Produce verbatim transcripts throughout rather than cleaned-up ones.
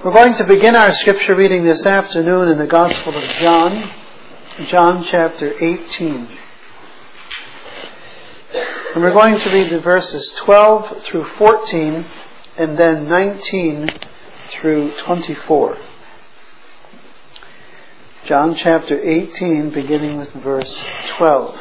We're going to begin our scripture reading this afternoon in the Gospel of John, John chapter eighteen. And we're going to read the verses twelve through fourteen and then nineteen through twenty-four. John chapter eighteen, beginning with verse twelve.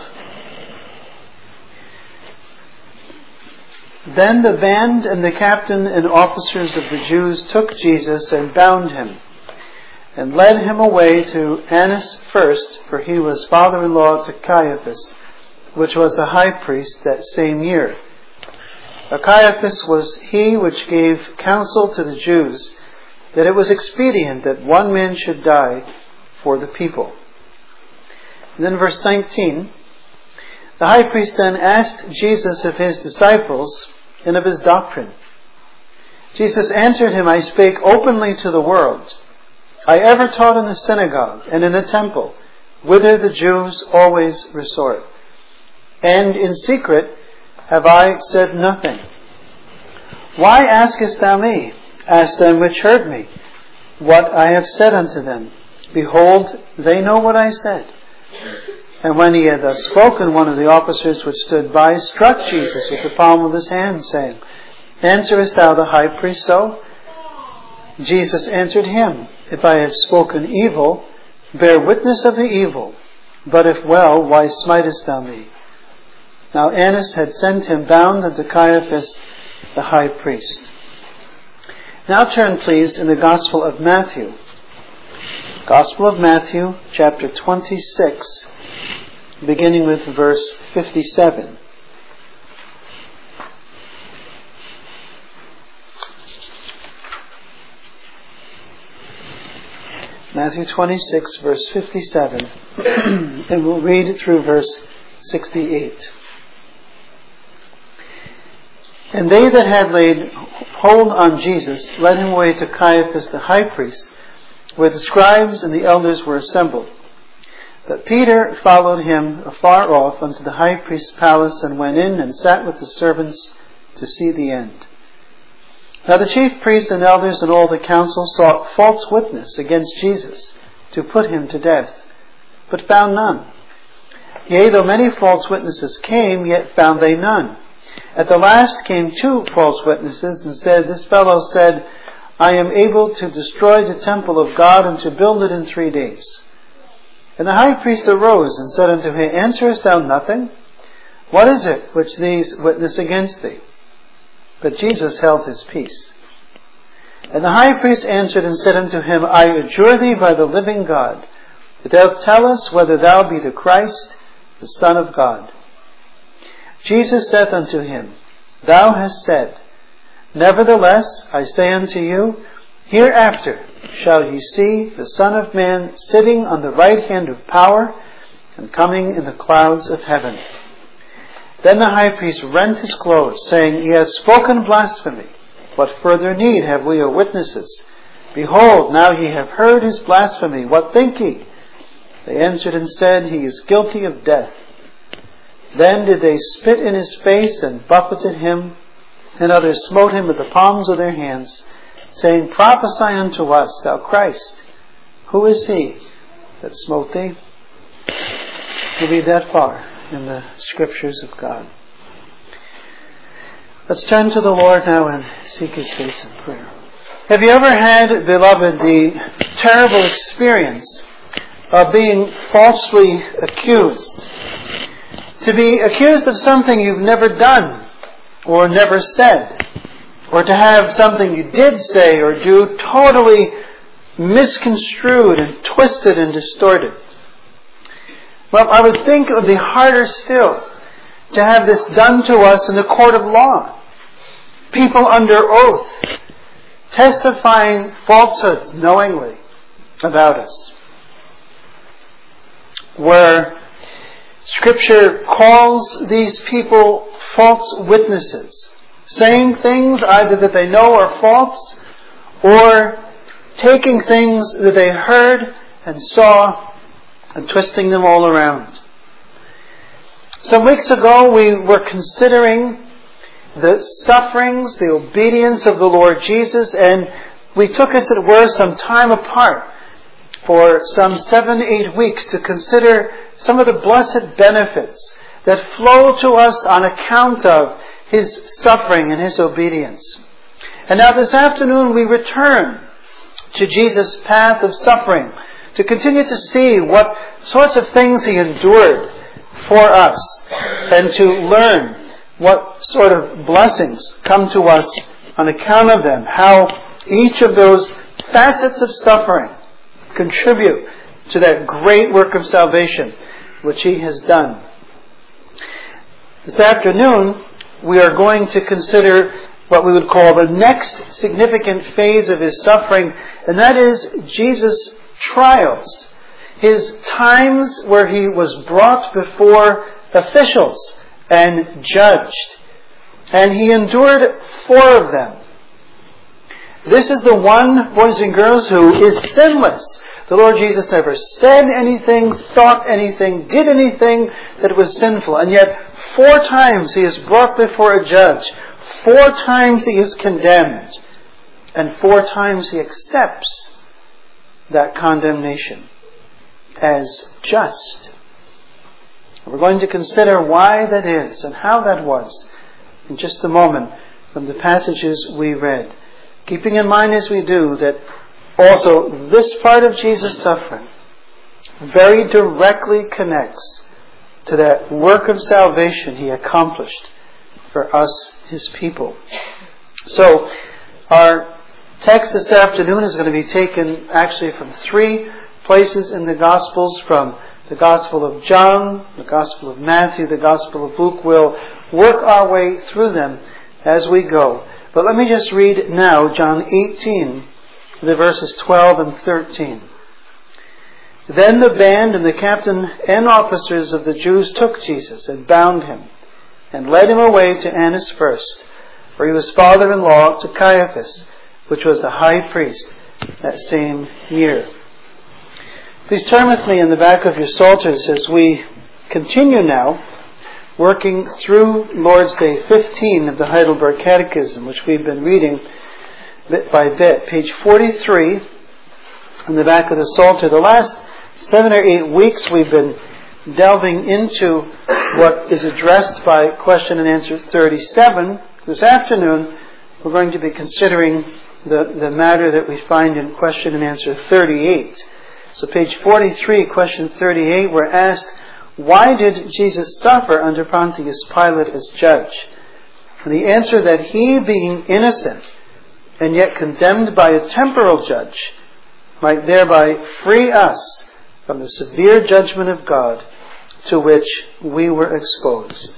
Then the band and the captain and officers of the Jews took Jesus and bound him, and led him away to Annas first, for he was father-in-law to Caiaphas, which was the high priest that same year. For Caiaphas was he which gave counsel to the Jews that it was expedient that one man should die for the people. And then verse nineteen. The high priest then asked Jesus of his disciples and of his doctrine. Jesus answered him, I spake openly to the world. I ever taught in the synagogue and in the temple, whither the Jews always resort. And in secret have I said nothing. Why askest thou me? Ask them which heard me, what I have said unto them. Behold, they know what I said. And when he had thus spoken, one of the officers which stood by struck Jesus with the palm of his hand, saying, Answerest thou the high priest so? Jesus answered him, If I have spoken evil, bear witness of the evil. But if well, why smitest thou me? Now Annas had sent him bound unto Caiaphas the high priest. Now turn, please, in the Gospel of Matthew. Gospel of Matthew, chapter twenty-six, beginning with verse fifty-seven. Matthew twenty-six, verse fifty-seven, and we'll read through verse sixty-eight. And they that had laid hold on Jesus led him away to Caiaphas the high priest, where the scribes and the elders were assembled. But Peter followed him afar off unto the high priest's palace, and went in and sat with the servants to see the end. Now the chief priests and elders and all the council sought false witness against Jesus, to put him to death, but found none. Yea, though many false witnesses came, yet found they none. At the last came two false witnesses, and said, This fellow said, I am able to destroy the temple of God, and to build it in three days. And the high priest arose and said unto him, Answerest thou nothing? What is it which these witness against thee? But Jesus held his peace. And the high priest answered and said unto him, I adjure thee by the living God, that thou tell us whether thou be the Christ, the Son of God. Jesus saith unto him, Thou hast said. Nevertheless, I say unto you, hereafter shall ye see the Son of Man sitting on the right hand of power, and coming in the clouds of heaven. Then the high priest rent his clothes, saying, He has spoken blasphemy. What further need have we of witnesses? Behold, now ye have heard his blasphemy. What think ye? They answered and said, He is guilty of death. Then did they spit in his face, and buffeted him, and others smote him with the palms of their hands, saying, Prophesy unto us, thou Christ. Who is he that smote thee? We'll read that far in the Scriptures of God. Let's turn to the Lord now and seek His face in prayer. Have you ever had, beloved, the terrible experience of being falsely accused? To be accused of something you've never done or never said, or to have something you did say or do totally misconstrued and twisted and distorted. Well, I would think it would be harder still to have this done to us in the court of law. People under oath testifying falsehoods knowingly about us. Where Scripture calls these people false witnesses, saying things either that they know are false, or taking things that they heard and saw and twisting them all around. Some weeks ago we were considering the sufferings, the obedience of the Lord Jesus, and we took, as it were, some time apart for some seven, eight weeks to consider some of the blessed benefits that flow to us on account of His suffering and His obedience. And now this afternoon we return to Jesus' path of suffering to continue to see what sorts of things He endured for us and to learn what sort of blessings come to us on account of them, how each of those facets of suffering contribute to that great work of salvation which He has done. This afternoon, we are going to consider what we would call the next significant phase of His suffering, and that is Jesus' trials. His times where He was brought before officials and judged. And He endured four of them. This is the one, boys and girls, who is sinless. The Lord Jesus never said anything, thought anything, did anything that was sinful. And yet, four times He is brought before a judge. Four times He is condemned. And four times He accepts that condemnation as just. We're going to consider why that is and how that was in just a moment from the passages we read. Keeping in mind as we do that also this part of Jesus' suffering very directly connects to that work of salvation He accomplished for us, His people. So, our text this afternoon is going to be taken actually from three places in the Gospels, from the Gospel of John, the Gospel of Matthew, the Gospel of Luke. We'll work our way through them as we go. But let me just read now John eighteen, the verses twelve and thirteen. Then the band and the captain and officers of the Jews took Jesus and bound Him and led Him away to Annas first, for he was father-in-law to Caiaphas, which was the high priest that same year. Please turn with me in the back of your psalters as we continue now working through Lord's Day fifteen of the Heidelberg Catechism, which we've been reading bit by bit. Page forty-three in the back of the psalter. The last seven or eight weeks we've been delving into what is addressed by question and answer thirty-seven. This afternoon we're going to be considering the, the matter that we find in question and answer thirty-eight. So page forty-three, question thirty-eight, we're asked, why did Jesus suffer under Pontius Pilate as judge? And the answer that He, being innocent and yet condemned by a temporal judge, might thereby free us from the severe judgment of God to which we were exposed.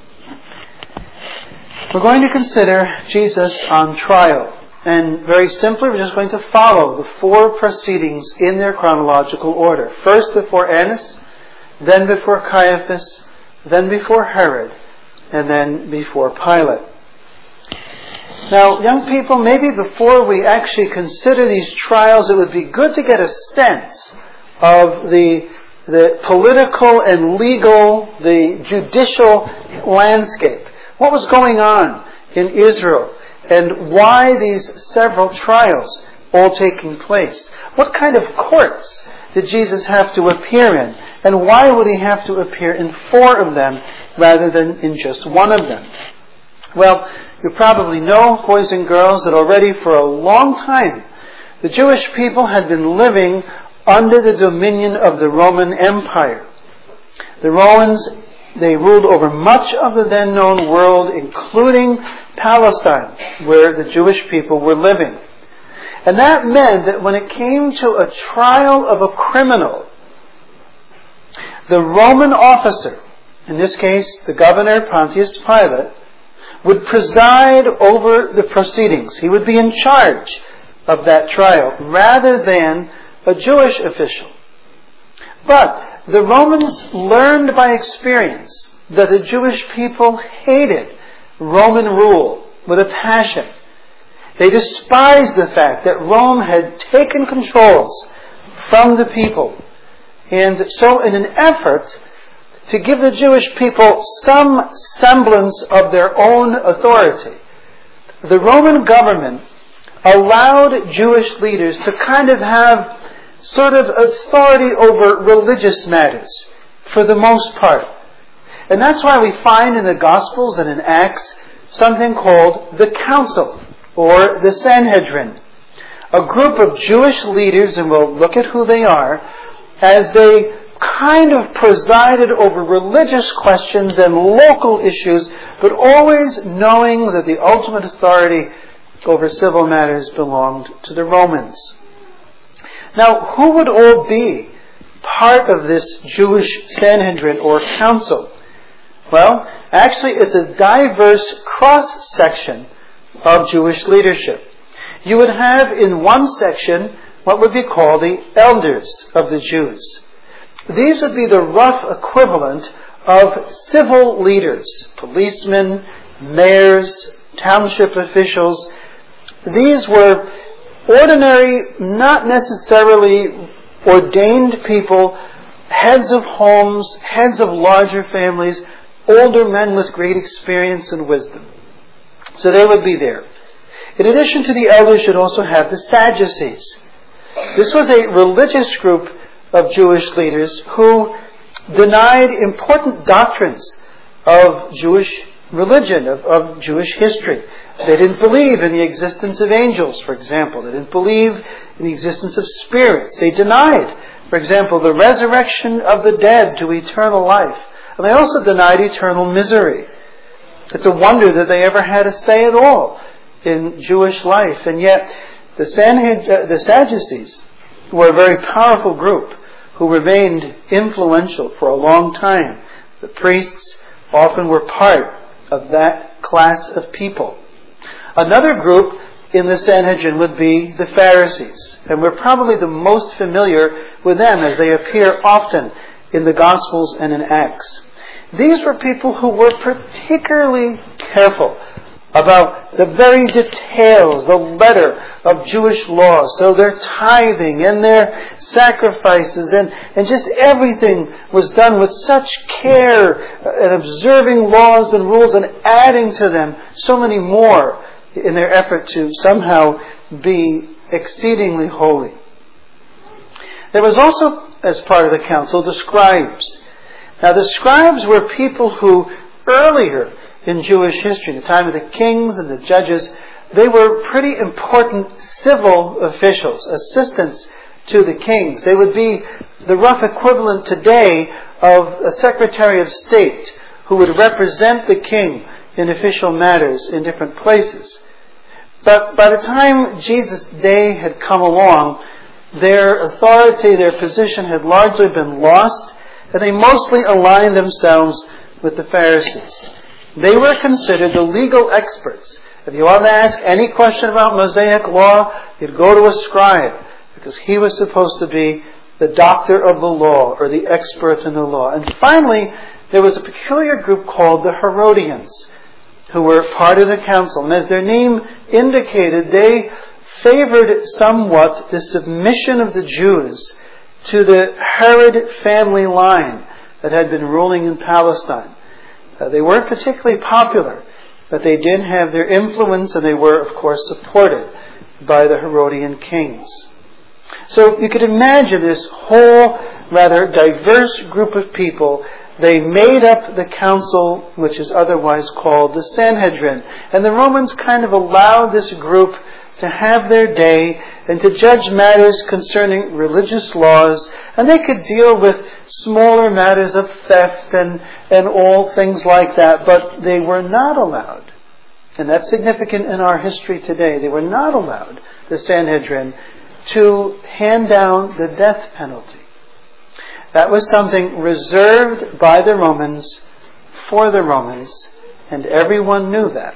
We're going to consider Jesus on trial. And very simply, we're just going to follow the four proceedings in their chronological order. First before Annas, then before Caiaphas, then before Herod, and then before Pilate. Now, young people, maybe before we actually consider these trials, it would be good to get a sense of the, the political and legal, the judicial landscape. What was going on in Israel? And why these several trials all taking place? What kind of courts did Jesus have to appear in? And why would He have to appear in four of them rather than in just one of them? Well, you probably know, boys and girls, that already for a long time the Jewish people had been living under the dominion of the Roman Empire. The Romans, they ruled over much of the then known world, including Palestine, where the Jewish people were living. And that meant that when it came to a trial of a criminal, the Roman officer, in this case the governor Pontius Pilate, would preside over the proceedings. He would be in charge of that trial rather than a Jewish official. But the Romans learned by experience that the Jewish people hated Roman rule with a passion. They despised the fact that Rome had taken controls from the people. And so in an effort to give the Jewish people some semblance of their own authority, the Roman government allowed Jewish leaders to kind of have sort of authority over religious matters, for the most part. And that's why we find in the Gospels and in Acts something called the Council, or the Sanhedrin. A group of Jewish leaders, and we'll look at who they are, as they kind of presided over religious questions and local issues, but always knowing that the ultimate authority over civil matters belonged to the Romans. Now, who would all be part of this Jewish Sanhedrin or council? Well, actually it's a diverse cross-section of Jewish leadership. You would have in one section what would be called the elders of the Jews. These would be the rough equivalent of civil leaders, policemen, mayors, township officials. These were ordinary, not necessarily ordained people, heads of homes, heads of larger families, older men with great experience and wisdom. So they would be there. In addition to the elders, you'd also have the Sadducees. This was a religious group of Jewish leaders who denied important doctrines of Jewish religion, of, of Jewish history. They didn't believe in the existence of angels, for example. They didn't believe in the existence of spirits. They denied, for example, the resurrection of the dead to eternal life. And they also denied eternal misery. It's a wonder that they ever had a say at all in Jewish life. And yet, the, Sanhed- the Sadducees were a very powerful group who remained influential for a long time. The priests often were part of that class of people. Another group in the Sanhedrin would be the Pharisees. And we're probably the most familiar with them as they appear often in the Gospels and in Acts. These were people who were particularly careful about the very details, the letter of Jewish law. So their tithing and their sacrifices and, and just everything was done with such care and observing laws and rules and adding to them so many more in their effort to somehow be exceedingly holy. There was also, as part of the council, the scribes. Now the scribes were people who earlier in Jewish history, in the time of the kings and the judges, they were pretty important civil officials, assistants to the kings. They would be the rough equivalent today of a Secretary of State who would represent the king in official matters in different places. But by the time Jesus' day had come along, their authority, their position had largely been lost, and they mostly aligned themselves with the Pharisees. They were considered the legal experts. If you wanted to ask any question about Mosaic law, you'd go to a scribe, because he was supposed to be the doctor of the law, or the expert in the law. And finally, there was a peculiar group called the Herodians, who were part of the council. And as their name indicated, they favored somewhat the submission of the Jews to the Herod family line that had been ruling in Palestine. Uh, they weren't particularly popular, but they did have their influence, and they were, of course, supported by the Herodian kings. So you could imagine this whole rather diverse group of people. They made up the council, which is otherwise called the Sanhedrin. And the Romans kind of allowed this group to have their day and to judge matters concerning religious laws. And they could deal with smaller matters of theft and, and all things like that. But they were not allowed, and that's significant in our history today, they were not allowed, the Sanhedrin, to hand down the death penalty. That was something reserved by the Romans for the Romans, and everyone knew that.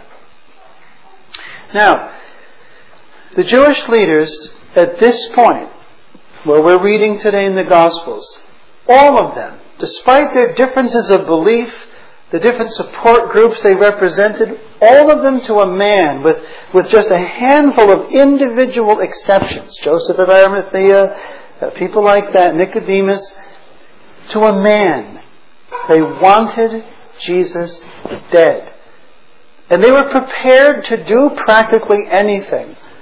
Now, the Jewish leaders at this point, where we're reading today in the Gospels, all of them, despite their differences of belief, the different support groups they represented, all of them to a man, with, with just a handful of individual exceptions, Joseph of Arimathea, uh, people like that, Nicodemus, to a man, they wanted Jesus dead. And they were prepared to do practically anything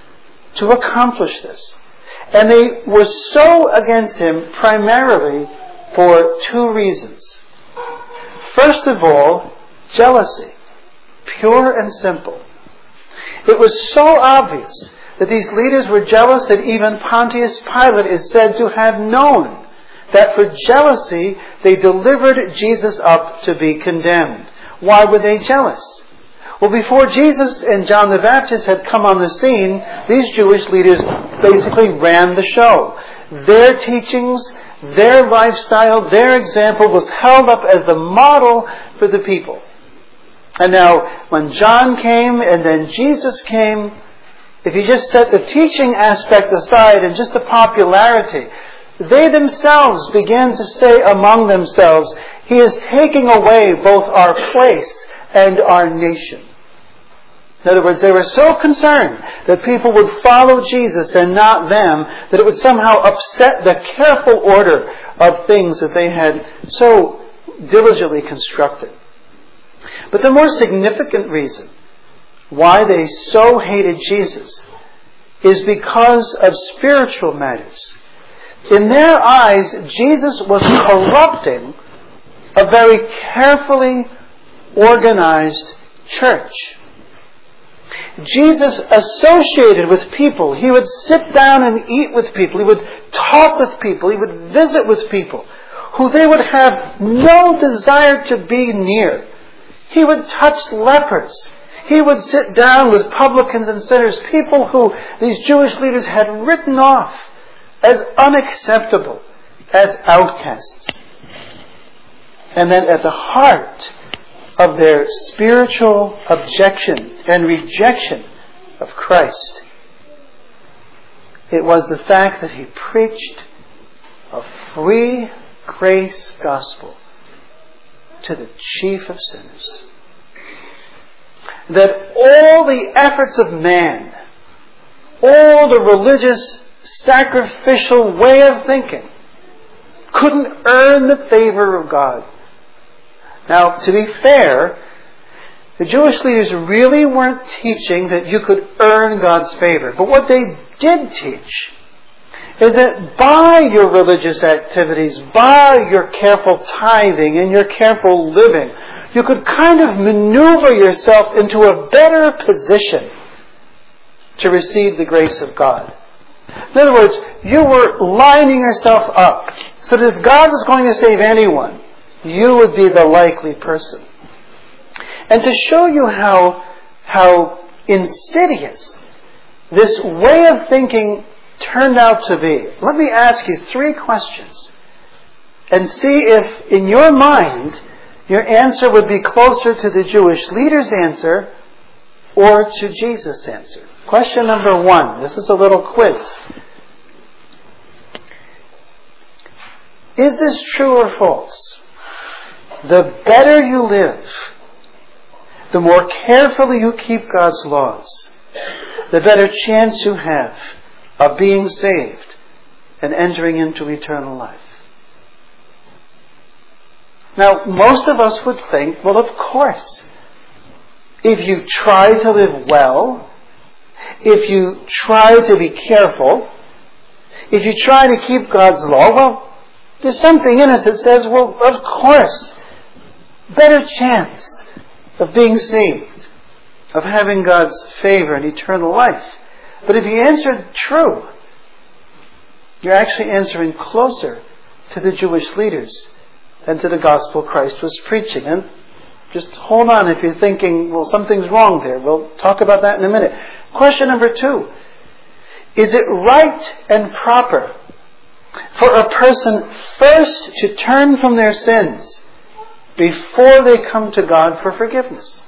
to accomplish this. And they were so against him primarily for two reasons. First of all, jealousy, pure and simple. It was so obvious that these leaders were jealous that even Pontius Pilate is said to have known that for jealousy they delivered Jesus up to be condemned. Why were they jealous? Well, before Jesus and John the Baptist had come on the scene, these Jewish leaders basically ran the show. Their teachings, their lifestyle, their example was held up as the model for the people. And now, when John came and then Jesus came, if you just set the teaching aspect aside and just the popularity, they themselves began to say among themselves, he is taking away both our place and our nation. In other words, they were so concerned that people would follow Jesus and not them, that it would somehow upset the careful order of things that they had so diligently constructed. But the more significant reason why they so hated Jesus is because of spiritual matters. In their eyes, Jesus was corrupting a very carefully organized church. Jesus associated with people. He would sit down and eat with people. He would talk with people. He would visit with people who they would have no desire to be near. He would touch lepers. He would sit down with publicans and sinners, people who these Jewish leaders had written off as unacceptable, as outcasts. And then at the heart of their spiritual objection and rejection of Christ, it was the fact that he preached a free grace gospel to the chief of sinners. That all the efforts of man, all the religious sacrificial way of thinking, couldn't earn the favor of God. Now, to be fair, the Jewish leaders really weren't teaching that you could earn God's favor. But what they did teach is that by your religious activities, by your careful tithing and your careful living, you could kind of maneuver yourself into a better position to receive the grace of God. In other words, you were lining yourself up so that if God was going to save anyone, you would be the likely person. And to show you how, how insidious this way of thinking turned out to be, let me ask you three questions and see if in your mind your answer would be closer to the Jewish leader's answer or to Jesus' answer. Question number one. This is a little quiz. Is this true or false? The better you live, the more carefully you keep God's laws, the better chance you have of being saved and entering into eternal life. Now, most of us would think, well, of course, if you try to live well, if you try to be careful, if you try to keep God's law, well, there's something in us that says, well, of course, better chance of being saved, of having God's favor and eternal life. But if you answered true, you're actually answering closer to the Jewish leaders than to the gospel Christ was preaching. And just hold on if you're thinking, well, something's wrong there. We'll talk about that in a minute. Question number two. Is it right and proper for a person first to turn from their sins before they come to God for forgiveness?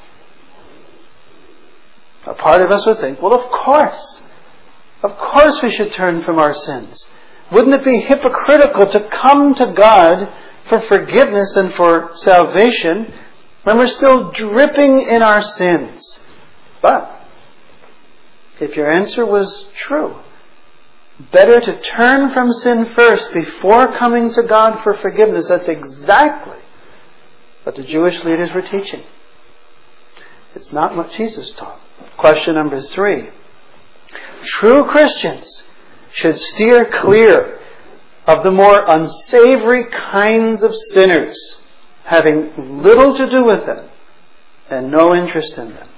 A part of us would think, well, of course. Of course we should turn from our sins. Wouldn't it be hypocritical to come to God for forgiveness and for salvation when we're still dripping in our sins? But if your answer was true, better to turn from sin first before coming to God for forgiveness. That's exactly what the Jewish leaders were teaching. It's not what Jesus taught. Question number three. true Christians should steer clear of the more unsavory kinds of sinners, having little to do with them and no interest in them.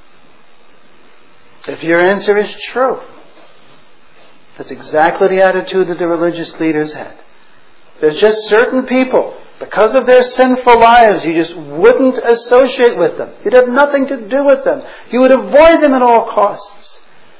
If your answer is true, that's exactly the attitude that the religious leaders had. There's just certain people, because of their sinful lives, you just wouldn't associate with them. You'd have nothing to do with them. You would avoid them at all costs.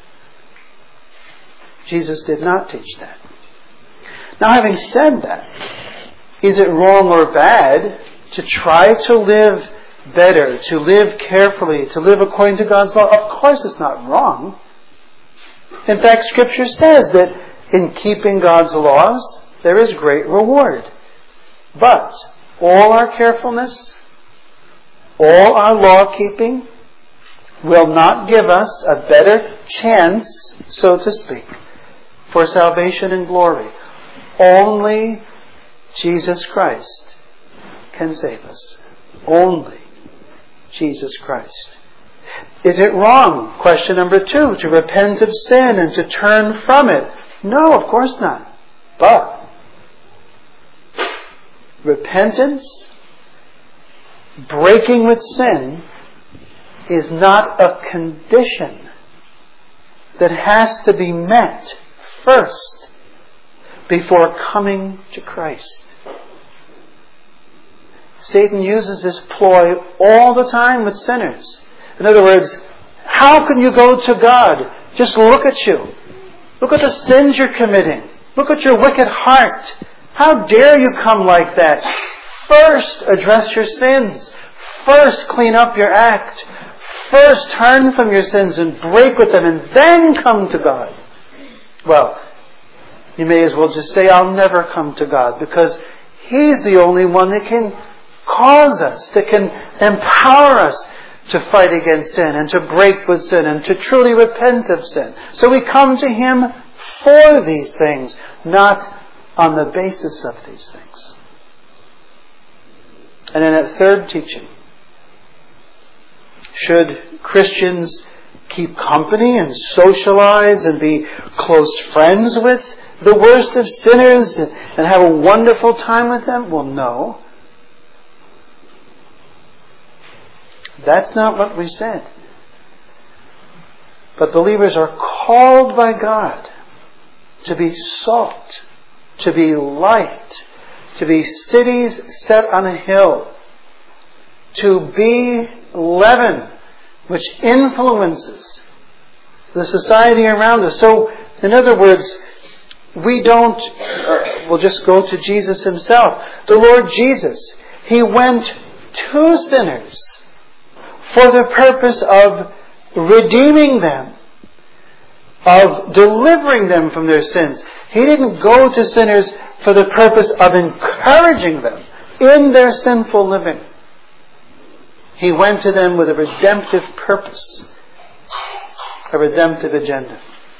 Jesus did not teach that. Now, having said that, is it wrong or bad to try to live better, to live carefully, to live according to God's law? Of course it's not wrong. In fact, Scripture says that in keeping God's laws, there is great reward. But all our carefulness, all our law-keeping will not give us a better chance, so to speak, for salvation and glory. Only Jesus Christ can save us. Only Jesus Christ. Is it wrong, question number two, to repent of sin and to turn from it? No, of course not. But repentance, breaking with sin, is not a condition that has to be met first before coming to Christ. Satan uses this ploy all the time with sinners. In other words, how can you go to God? Just look at you. Look at the sins you're committing. Look at your wicked heart. How dare you come like that? First, address your sins. First, clean up your act. First, turn from your sins and break with them, and then come to God. Well, you may as well just say, I'll never come to God, because He's the only one that can cause us, that can empower us to fight against sin and to break with sin and to truly repent of sin. So we come to Him for these things, not on the basis of these things. And then that third teaching, should Christians keep company and socialize and be close friends with the worst of sinners and have a wonderful time with them? Well, no. That's not what we said. But believers are called by God to be salt, to be light, to be cities set on a hill, to be leaven which influences the society around us. So, in other words, we don't, uh, we'll just go to Jesus Himself. The Lord Jesus, He went to sinners for the purpose of redeeming them, of delivering them from their sins. He didn't go to sinners for the purpose of encouraging them in their sinful living. He went to them with a redemptive purpose, a redemptive agenda.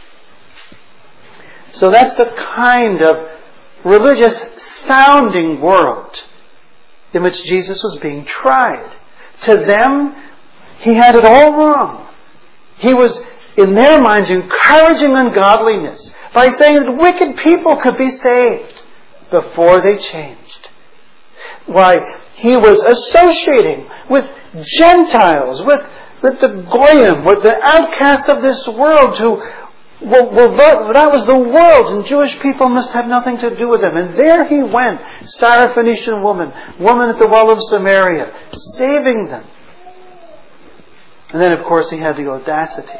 So that's the kind of religious sounding world in which Jesus was being tried. To them, He had it all wrong. He was, in their minds, encouraging ungodliness by saying that wicked people could be saved before they changed. Why, He was associating with Gentiles, with, with the Goyim, with the outcasts of this world who, well, well, that was the world, and Jewish people must have nothing to do with them. And there He went, Syrophoenician woman, woman at the well of Samaria, saving them. And then, of course, He had the audacity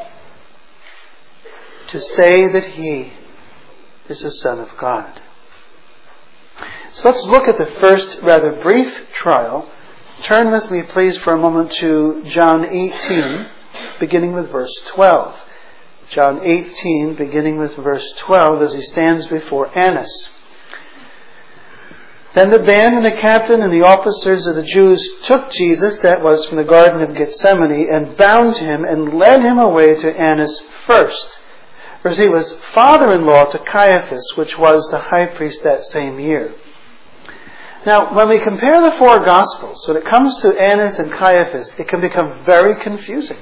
to say that He is the Son of God. So let's look at the first rather brief trial. Turn with me, please, for a moment to John eighteen, beginning with verse twelve. John eighteen, beginning with verse twelve, as He stands before Annas. Then the band and the captain and the officers of the Jews took Jesus, that was from the Garden of Gethsemane, and bound Him and led Him away to Annas first, for he was father-in-law to Caiaphas, which was the high priest that same year. Now, when we compare the four Gospels, when it comes to Annas and Caiaphas, it can become very confusing.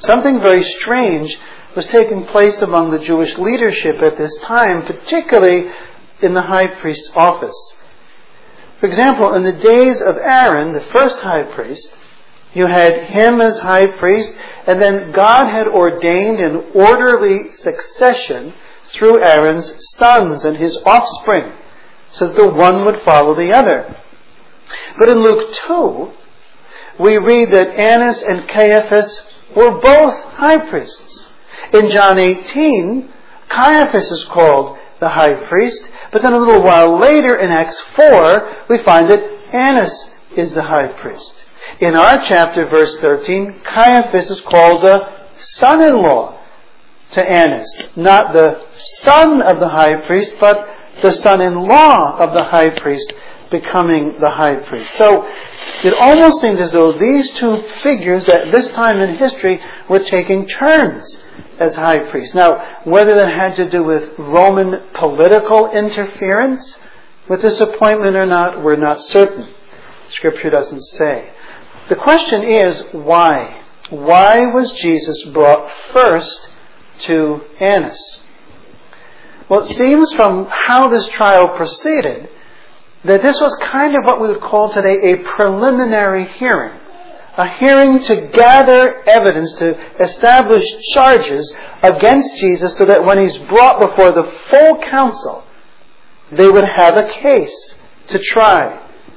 Something very strange was taking place among the Jewish leadership at this time, particularly in the high priest's office. For example, in the days of Aaron, the first high priest, you had him as high priest, and then God had ordained an orderly succession through Aaron's sons and his offspring, so that the one would follow the other. But in Luke two, we read that Annas and Caiaphas were both high priests. In John eighteen, Caiaphas is called the high priest, but then a little while later in Acts four, we find that Annas is the high priest. In our chapter, verse thirteen, Caiaphas is called the son-in-law to Annas. Not the son of the high priest, but the son-in-law of the high priest becoming the high priest. So it almost seemed as though these two figures at this time in history were taking turns as high priests. Now, whether that had to do with Roman political interference with this appointment or not, we're not certain. Scripture doesn't say. The question is, why? Why was Jesus brought first to Annas? Well, it seems from how this trial proceeded that this was kind of what we would call today a preliminary hearing. A hearing to gather evidence, to establish charges against Jesus so that when he's brought before the full council, they would have a case to try.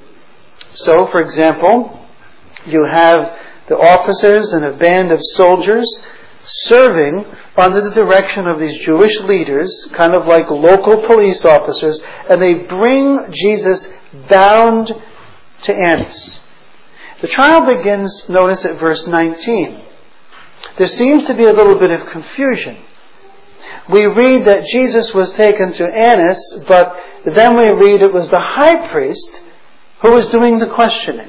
So, for example, you have the officers and a band of soldiers serving under the direction of these Jewish leaders, kind of like local police officers, and they bring Jesus bound to Annas. The trial begins, notice at verse nineteen. There seems to be a little bit of confusion. We read that Jesus was taken to Annas, but then we read it was the high priest who was doing the questioning.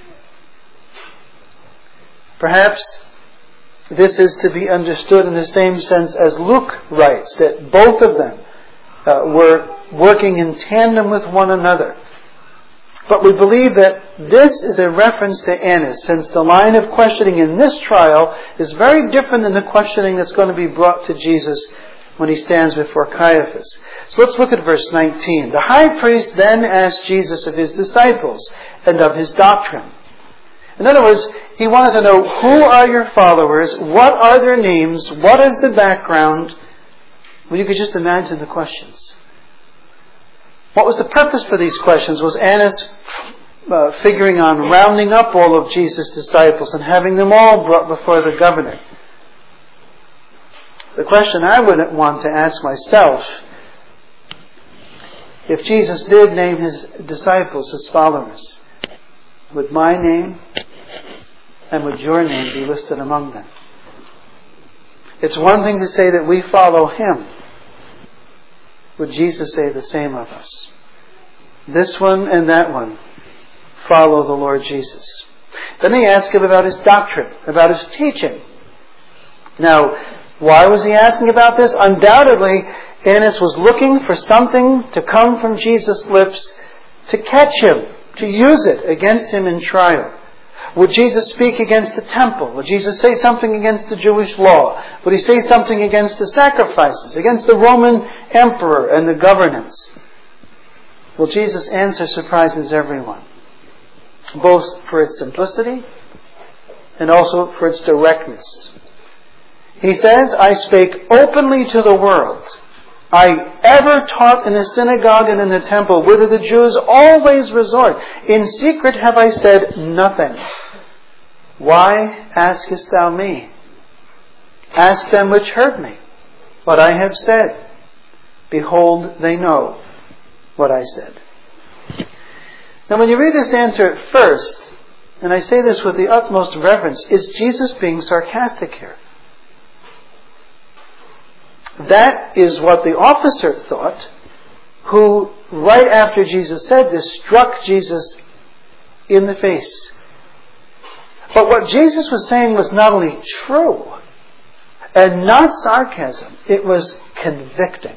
Perhaps this is to be understood in the same sense as Luke writes, that both of them uh, were working in tandem with one another. But we believe that this is a reference to Annas, since the line of questioning in this trial is very different than the questioning that's going to be brought to Jesus when he stands before Caiaphas. So let's look at verse nineteen. The high priest then asked Jesus of his disciples and of his doctrine. In other words, he wanted to know, who are your followers? What are their names? What is the background? Well, you could just imagine the questions. What was the purpose for these questions? Was Annas uh, figuring on rounding up all of Jesus' disciples and having them all brought before the governor? The question I would want to ask myself, if Jesus did name his disciples, his followers, would my name and would your name be listed among them? It's one thing to say that we follow him. Would Jesus say the same of us? This one and that one follow the Lord Jesus. Then they ask him about his doctrine, about his teaching. Now, why was he asking about this? Undoubtedly, Annas was looking for something to come from Jesus' lips to catch him, to use it against him in trial. Would Jesus speak against the temple? Would Jesus say something against the Jewish law? Would he say something against the sacrifices, against the Roman emperor and the governance? Well, Jesus' answer surprises everyone, both for its simplicity and also for its directness. He says, I spake openly to the world. I ever taught in the synagogue and in the temple, whither the Jews always resort. In secret have I said nothing. Why askest thou me? Ask them which heard me what I have said. Behold, they know what I said. Now when you read this answer at first, and I say this with the utmost reverence, is Jesus being sarcastic here? That is what the officer thought, who, right after Jesus said this, struck Jesus in the face. But what Jesus was saying was not only true, and not sarcasm, it was convicting.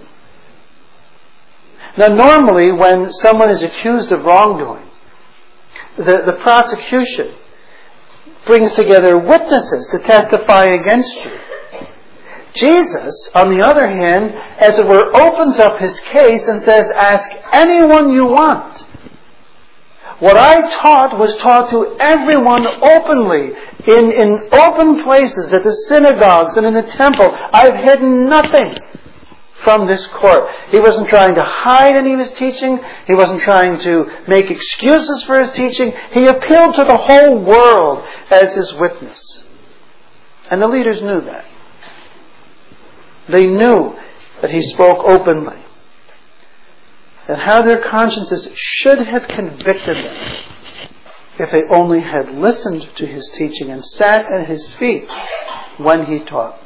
Now normally when someone is accused of wrongdoing, the, the prosecution brings together witnesses to testify against you. Jesus, on the other hand, as it were, opens up his case and says, ask anyone you want. What I taught was taught to everyone openly, in, in open places, at the synagogues and in the temple. I've hidden nothing from this court. He wasn't trying to hide any of his teaching. He wasn't trying to make excuses for his teaching. He appealed to the whole world as his witness. And the leaders knew that. They knew that he spoke openly. And how their consciences should have convicted them if they only had listened to his teaching and sat at his feet when he taught.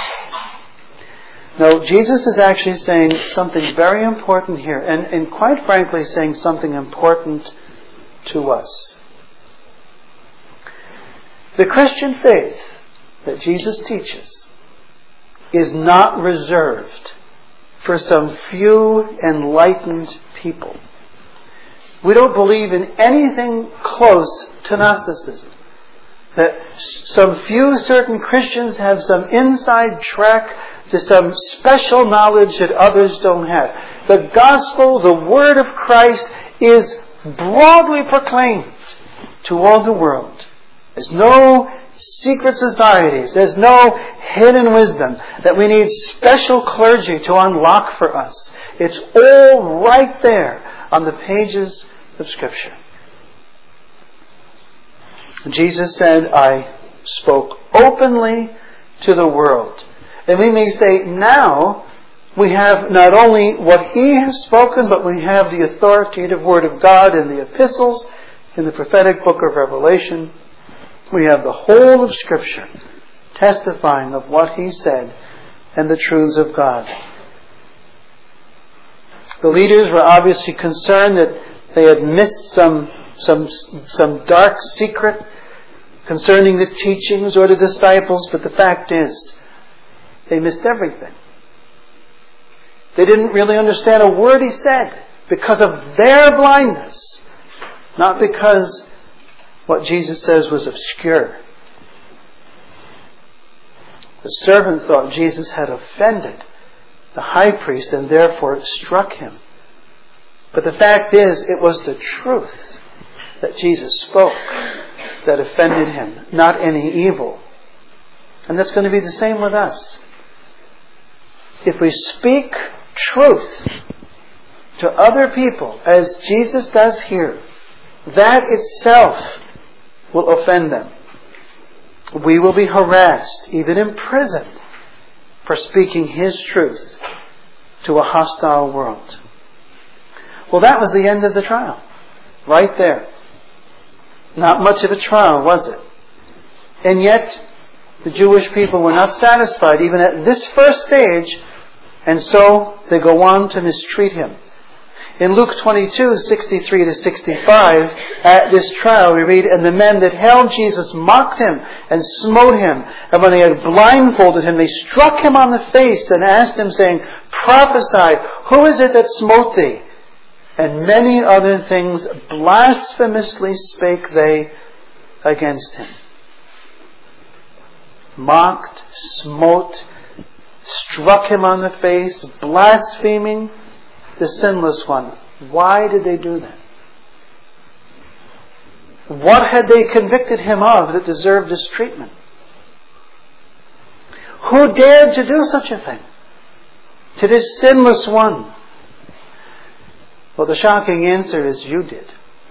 No, Jesus is actually saying something very important here, and, and quite frankly saying something important to us. The Christian faith that Jesus teaches is not reserved for some few enlightened people. We don't believe in anything close to Gnosticism. That some few certain Christians have some inside track to some special knowledge that others don't have. The gospel, the word of Christ, is broadly proclaimed to all the world. There's no secret societies. There's no hidden wisdom that we need special clergy to unlock for us. It's all right there on the pages of Scripture. Jesus said, I spoke openly to the world. And we may say, now we have not only what he has spoken, but we have the authoritative word of God in the epistles, in the prophetic book of Revelation. We have the whole of Scripture testifying of what he said and the truths of God. The leaders were obviously concerned that they had missed some, some, some dark secret concerning the teachings or the disciples, but the fact is, they missed everything. They didn't really understand a word he said because of their blindness, not because what Jesus says was obscure. The servant thought Jesus had offended the high priest and therefore struck him. But the fact is, it was the truth that Jesus spoke that offended him, not any evil. And that's going to be the same with us. If we speak truth to other people, as Jesus does here, that itself will offend them. We will be harassed, even imprisoned, for speaking his truth to a hostile world. Well, that was the end of the trial. Right there. Not much of a trial, was it? And yet, the Jewish people were not satisfied even at this first stage, and so they go on to mistreat him. In Luke twenty-two, sixty-three to sixty-five, at this trial we read, and the men that held Jesus mocked him and smote him. And when they had blindfolded him, they struck him on the face and asked him, saying, prophesy, who is it that smote thee? And many other things blasphemously spake they against him. Mocked, smote, struck him on the face, blaspheming the sinless one. Why did they do that? What had they convicted him of that deserved this treatment? Who dared to do such a thing to this sinless one? Well, the shocking answer is you did.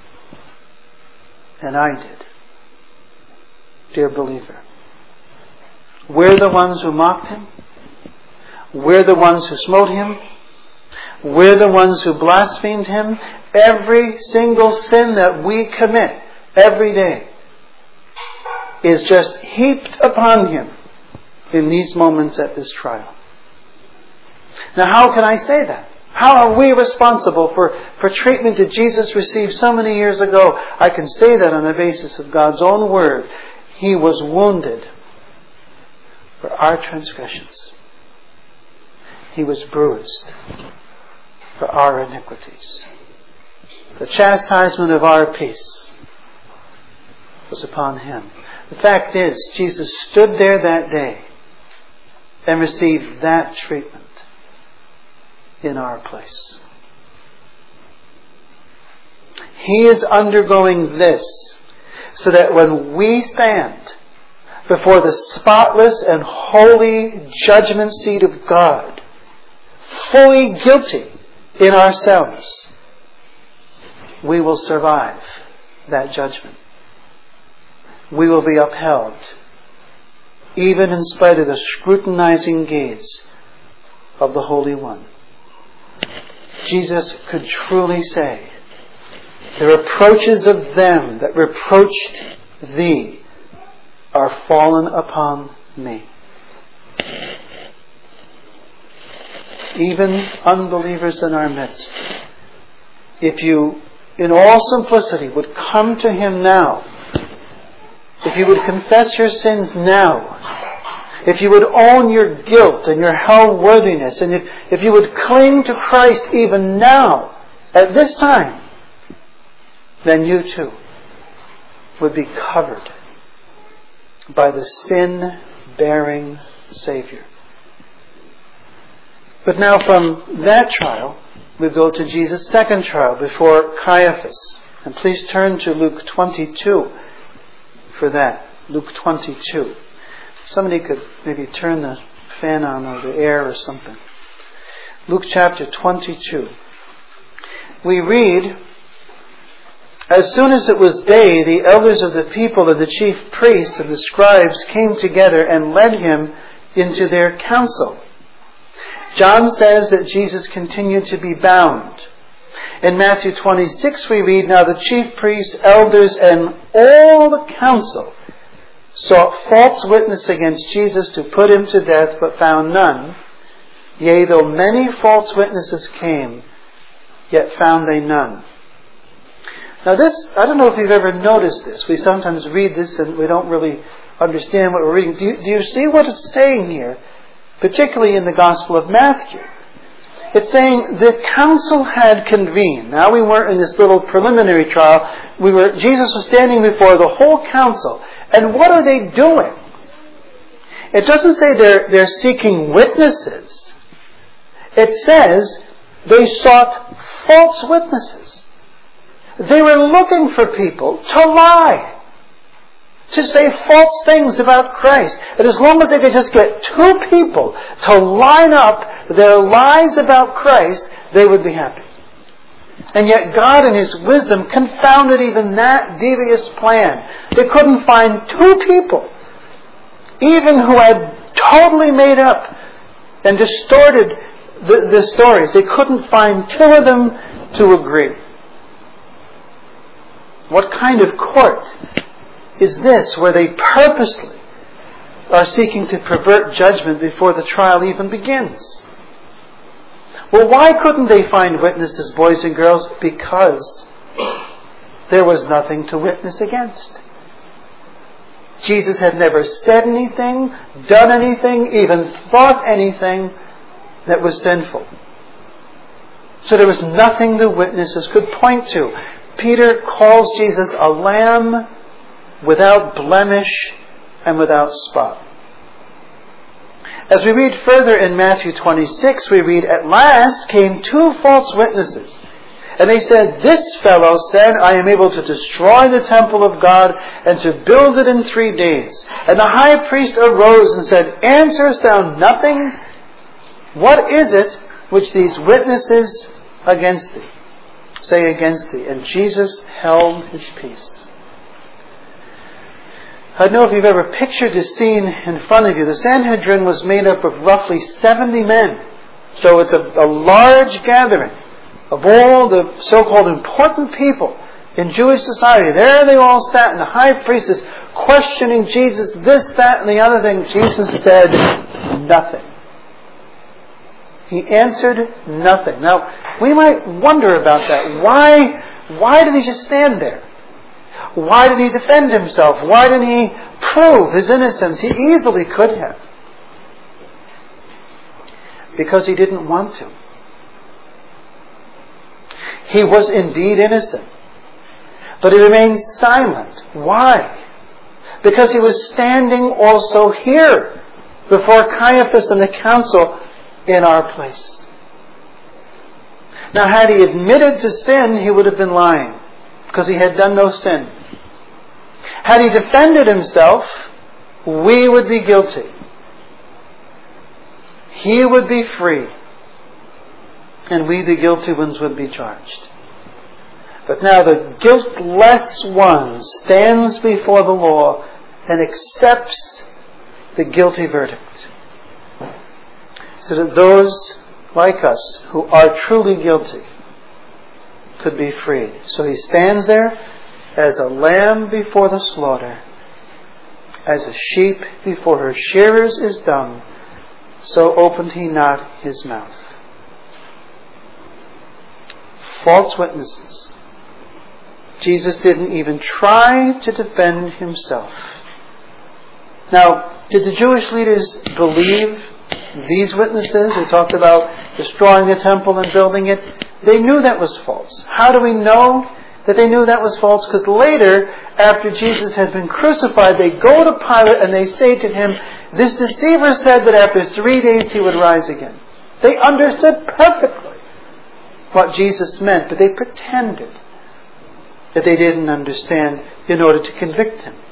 And I did. Dear believer. We're the ones who mocked him. We're the ones who smote him. We're the ones who blasphemed him. Every single sin that we commit every day is just heaped upon him in these moments at this trial. Now, how can I say that? How are we responsible for, for treatment that Jesus received so many years ago? I can say that on the basis of God's own word. He was wounded for our transgressions. He was bruised for our iniquities. The chastisement of our peace was upon him. The fact is, Jesus stood there that day and received that treatment in our place. He is undergoing this so that when we stand before the spotless and holy judgment seat of God, fully guilty in ourselves, we will survive that judgment. We will be upheld, even in spite of the scrutinizing gaze of the Holy One. Jesus could truly say, "The reproaches of them that reproached thee are fallen upon me." Even unbelievers in our midst, if you, in all simplicity, would come to Him now, if you would confess your sins now, if you would own your guilt and your hell-worthiness, and if, if you would cling to Christ even now, at this time, then you too would be covered by the sin-bearing Savior. But now from that trial, we go to Jesus' second trial before Caiaphas. And please turn to Luke twenty-two for that. Luke twenty-two. Somebody could maybe turn the fan on or the air or something. Luke chapter twenty-two. We read, "As soon as it was day, the elders of the people and the chief priests and the scribes came together and led him into their council." John says that Jesus continued to be bound. In Matthew twenty-six we read, "Now the chief priests, elders, and all the council sought false witness against Jesus to put him to death, but found none. Yea, though many false witnesses came, yet found they none." Now this, I don't know if you've ever noticed this. We sometimes read this and we don't really understand what we're reading. Do you, do you see what it's saying here? Particularly in the Gospel of Matthew. It's saying the council had convened. Now we weren't in this little preliminary trial. We were, Jesus was standing before the whole council. And what are they doing? It doesn't say they're, they're seeking witnesses. It says they sought false witnesses. They were looking for people to lie, to say false things about Christ. And as long as they could just get two people to line up their lies about Christ, they would be happy. And yet God in His wisdom confounded even that devious plan. They couldn't find two people, even who had totally made up and distorted the, the stories. They couldn't find two of them to agree. What kind of court is this where they purposely are seeking to pervert judgment before the trial even begins? Well, why couldn't they find witnesses, boys and girls? Because there was nothing to witness against. Jesus had never said anything, done anything, even thought anything that was sinful. So there was nothing the witnesses could point to. Peter calls Jesus a lamb without blemish and without spot. As we read further in Matthew twenty-six, we read, "At last came two false witnesses. And they said, 'This fellow said, I am able to destroy the temple of God and to build it in three days.' And the high priest arose and said, 'Answerest thou nothing? What is it which these witnesses against thee say against thee?' And Jesus held his peace." I don't know if you've ever pictured this scene in front of you. The Sanhedrin was made up of roughly seventy men. So it's a, a large gathering of all the so-called important people in Jewish society. There they all sat, and the high priest is questioning Jesus, this, that, and the other thing. Jesus said nothing. He answered nothing. Now, we might wonder about that. Why, why did he just stand there? Why did he defend himself? Why didn't he prove his innocence? He easily could have. Because he didn't want to. He was indeed innocent. But he remained silent. Why? because he was standing also here before Caiaphas and the council in our place. Now, had he admitted to sin, he would have been lying, because he had done no sin. Had he defended himself, we would be guilty. He would be free, and we, the guilty ones, would be charged. But now the guiltless one stands before the law and accepts the guilty verdict, so that those like us who are truly guilty could be freed. So he stands there as a lamb before the slaughter, as a sheep before her shearers is dumb, so opened he not his mouth. False witnesses. Jesus didn't even try to defend himself. Now, did the Jewish leaders believe these witnesses who talked about destroying the temple and building it? They knew that was false. How do we know that they knew that was false? Because later, after Jesus had been crucified, they go to Pilate and they say to him, "This deceiver said that after three days he would rise again." They understood perfectly what Jesus meant, but they pretended that they didn't understand in order to convict him.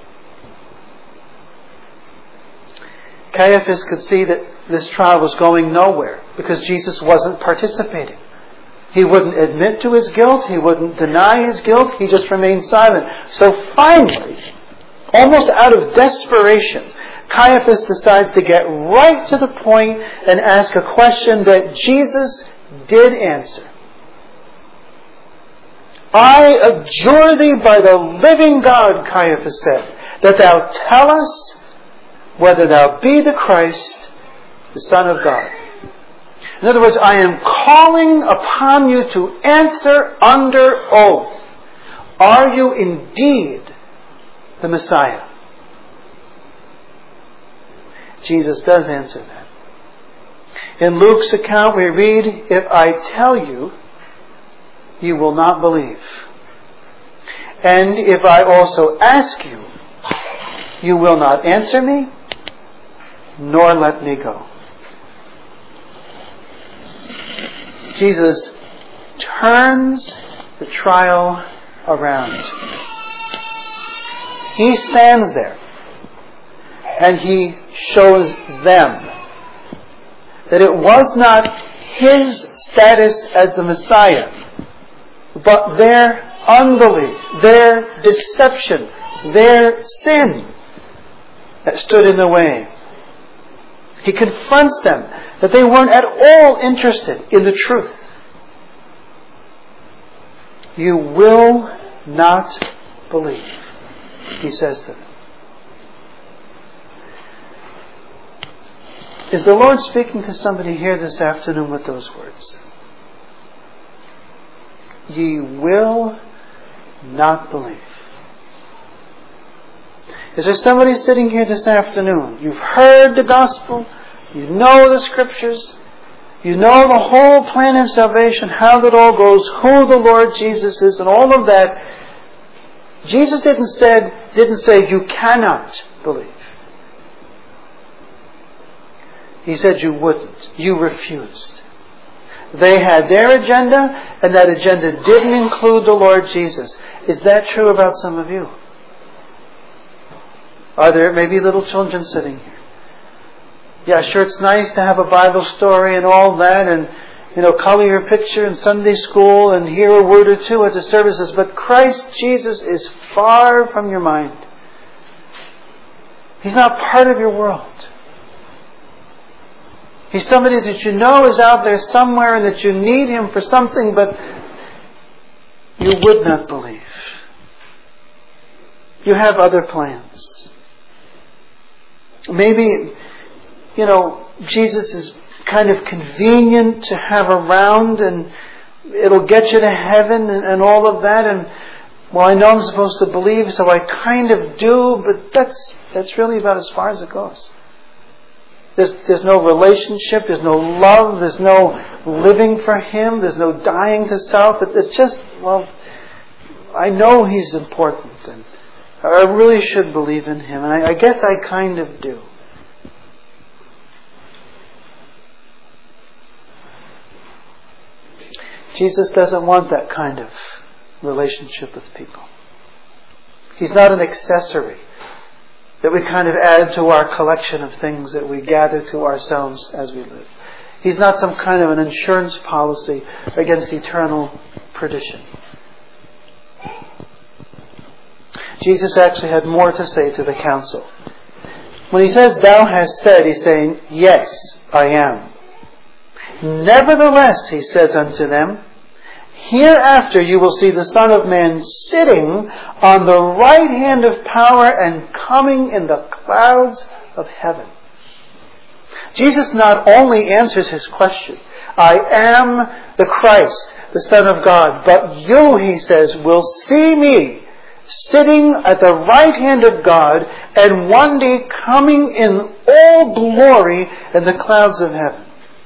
Caiaphas could see that this trial was going nowhere because Jesus wasn't participating. He wouldn't admit to his guilt. He wouldn't deny his guilt. He just remained silent. So finally, almost out of desperation, Caiaphas decides to get right to the point and ask a question that Jesus did answer. "I adjure thee by the living God," Caiaphas said, "that thou tell us whether thou be the Christ, the Son of God." In other words, I am calling upon you to answer under oath. Are you indeed the Messiah? Jesus does answer that. In Luke's account we read, "If I tell you, you will not believe. And if I also ask you, you will not answer me, nor let me go." Jesus turns the trial around. He stands there and he shows them that it was not his status as the Messiah, but their unbelief, their deception, their sin that stood in the way. He confronts them that they weren't at all interested in the truth. "You will not believe," he says to them. Is the Lord speaking to somebody here this afternoon with those words? Ye will not believe. Is there somebody sitting here this afternoon? You've heard the gospel. You know the scriptures. You know the whole plan of salvation, how it all goes, who the Lord Jesus is, and all of that. Jesus didn't said didn't say you cannot believe. He said you wouldn't. You refused. They had their agenda, and that agenda didn't include the Lord Jesus. Is that true about some of you? Are there maybe little children sitting here? Yeah, sure, it's nice to have a Bible story and all that, and, you know, color your picture in Sunday school and hear a word or two at the services, but Christ Jesus is far from your mind. He's not part of your world. He's somebody that you know is out there somewhere and that you need Him for something, but you would not believe. You have other plans. Maybe, you know, Jesus is kind of convenient to have around and it'll get you to heaven and, and all of that, and well, I know I'm supposed to believe, so I kind of do, but that's that's really about as far as it goes. There's, there's no relationship, there's no love, there's no living for Him, there's no dying to self. It's just, well, I know He's important and I really should believe in Him, and I, I guess I kind of do. Jesus doesn't want that kind of relationship with people. He's not an accessory that we kind of add to our collection of things that we gather to ourselves as we live. He's not some kind of an insurance policy against eternal perdition. Jesus actually had more to say to the council. When He says, "Thou hast said," He's saying, "Yes, I am. Nevertheless," He says unto them, "hereafter you will see the Son of Man sitting on the right hand of power and coming in the clouds of heaven." Jesus not only answers his question, "I am the Christ, the Son of God," but you, He says, will see me sitting at the right hand of God and one day coming in all glory in the clouds of heaven.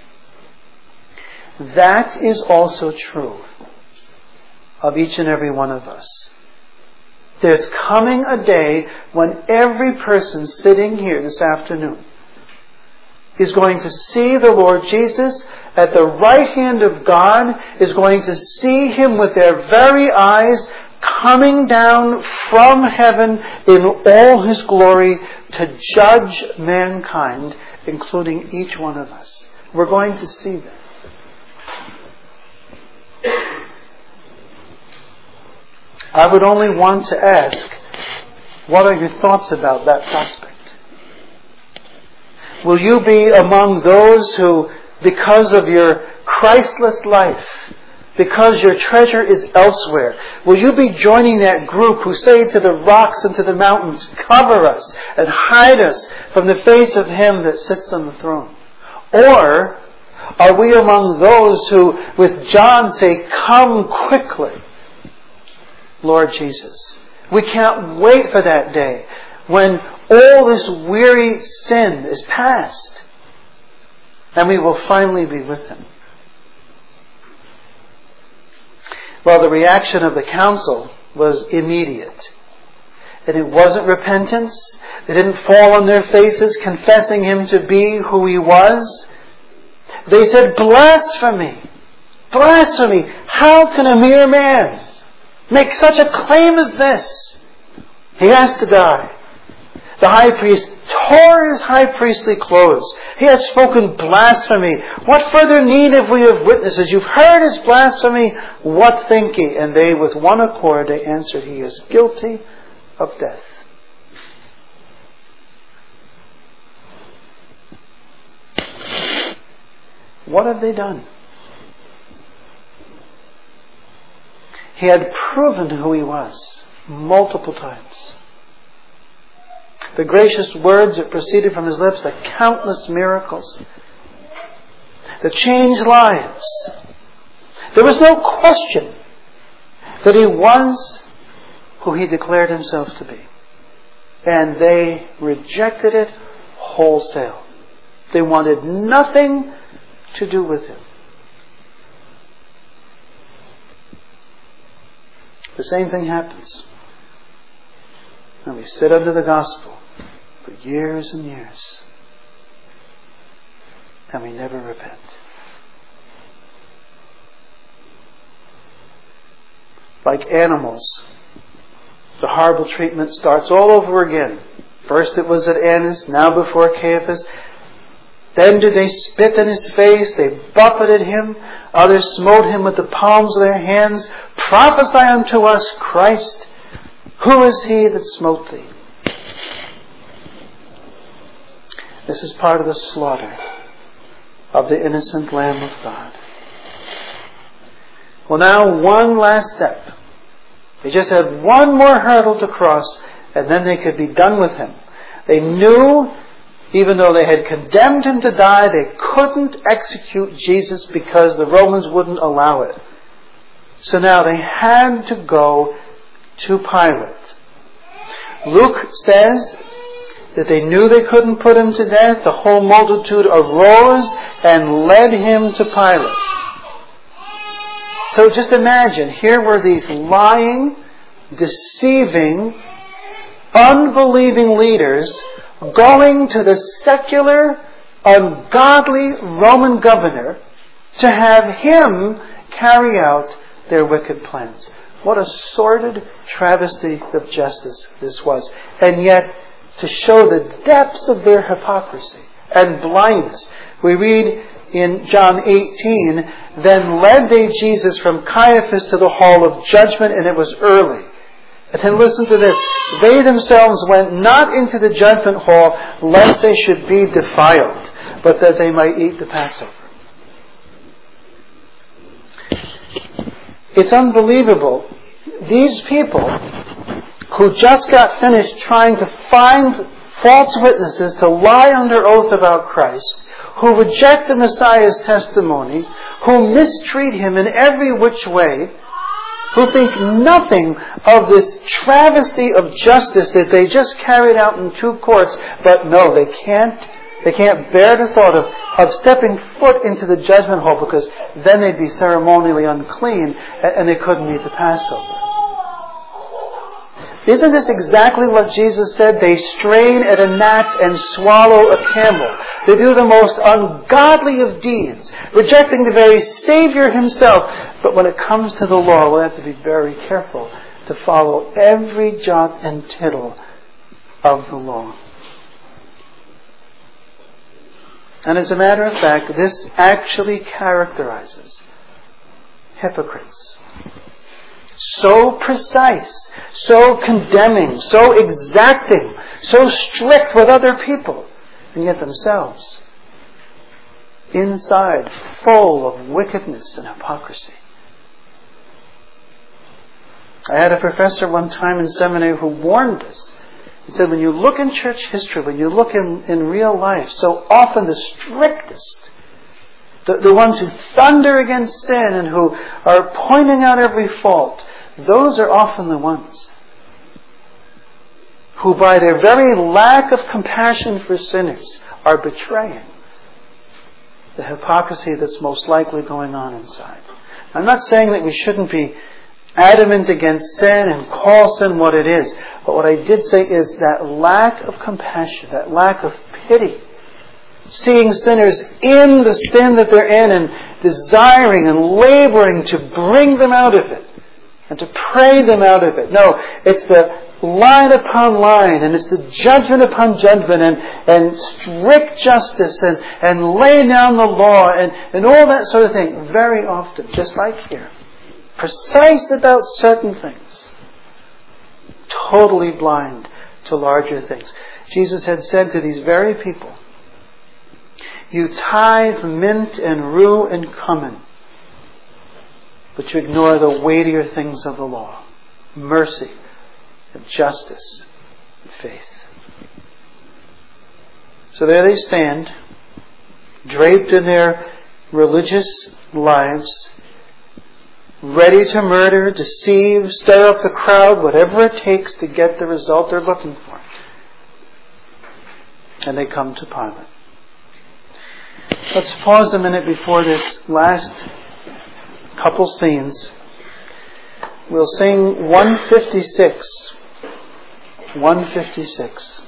That is also true of each and every one of us. There's coming a day when every person sitting here this afternoon is going to see the Lord Jesus at the right hand of God, is going to see Him with their very eyes coming down from heaven in all His glory to judge mankind, including each one of us. We're going to see that. I would only want to ask, what are your thoughts about that prospect? Will you be among those who, because of your Christless life, because your treasure is elsewhere, will you be joining that group who say to the rocks and to the mountains, "Cover us and hide us from the face of Him that sits on the throne"? Or are we among those who, with John, say, "Come quickly, Lord Jesus"? We can't wait for that day when all this weary sin is past and we will finally be with Him. Well, the reaction of the council was immediate. And it wasn't repentance. They didn't fall on their faces confessing Him to be who He was. They said, "Blasphemy! Blasphemy! How can a mere man make such a claim as this? He has to die." The high priest tore his high priestly clothes. "He has spoken blasphemy. What further need have we of witnesses? You've heard his blasphemy. What think ye?" And they, with one accord, they answered, "He is guilty of death." What have they done? He had proven who He was multiple times. The gracious words that proceeded from His lips, the countless miracles, the changed lives. There was no question that He was who He declared Himself to be. And they rejected it wholesale. They wanted nothing to do with Him. The same thing happens. And we sit under the gospel for years and years, and we never repent. Like animals, the horrible treatment starts all over again. First it was at Annas, now before Caiaphas. Then did they spit in His face, they buffeted Him, others smote Him with the palms of their hands. "Prophesy unto us, Christ, who is He that smote thee?" This is part of the slaughter of the innocent Lamb of God. Well, now one last step. They just had one more hurdle to cross, and then they could be done with Him. They knew, even though they had condemned Him to die, they couldn't execute Jesus because the Romans wouldn't allow it. So now they had to go to Pilate. Luke says that they knew they couldn't put Him to death. The whole multitude arose and led Him to Pilate. So just imagine, here were these lying, deceiving, unbelieving leaders going to the secular, ungodly Roman governor to have him carry out their wicked plans. What a sordid travesty of justice this was. And yet, to show the depths of their hypocrisy and blindness, we read in John eighteen, then led they Jesus from Caiaphas to the hall of judgment, and it was early. And then listen to this. They themselves went not into the judgment hall, lest they should be defiled, but that they might eat the Passover. It's unbelievable. These people who just got finished trying to find false witnesses to lie under oath about Christ, who reject the Messiah's testimony, who mistreat him in every which way, who think nothing of this travesty of justice that they just carried out in two courts, but no, they can't, they can't bear the thought of, of stepping foot into the judgment hall, because then they'd be ceremonially unclean and they couldn't eat the Passover. Isn't this exactly what Jesus said? They strain at a gnat and swallow a camel. They do the most ungodly of deeds, rejecting the very Savior himself. But when it comes to the law, we'll have to be very careful to follow every jot and tittle of the law. And as a matter of fact, this actually characterizes hypocrites. So precise, so condemning, so exacting, so strict with other people, and yet themselves inside full of wickedness and hypocrisy. I had a professor one time in seminary who warned us. He said, when you look in church history, when you look in, in real life, so often the strictest, The, the ones who thunder against sin and who are pointing out every fault, those are often the ones who, by their very lack of compassion for sinners, are betraying the hypocrisy that's most likely going on inside. I'm not saying that we shouldn't be adamant against sin and call sin what it is, but what I did say is that lack of compassion, that lack of pity, seeing sinners in the sin that they're in and desiring and laboring to bring them out of it and to pray them out of it. No, it's the line upon line, and it's the judgment upon judgment, and, and strict justice, and, and lay down the law, and, and all that sort of thing. Very often, just like here, precise about certain things, totally blind to larger things. Jesus had said to these very people, you tithe mint and rue and cumin, but you ignore the weightier things of the law: mercy and justice and faith. So there they stand, draped in their religious lives, ready to murder, deceive, stir up the crowd, whatever it takes to get the result they're looking for. And they come to Pilate. Let's pause a minute before this last couple scenes. We'll sing one fifty-six. one fifty-six.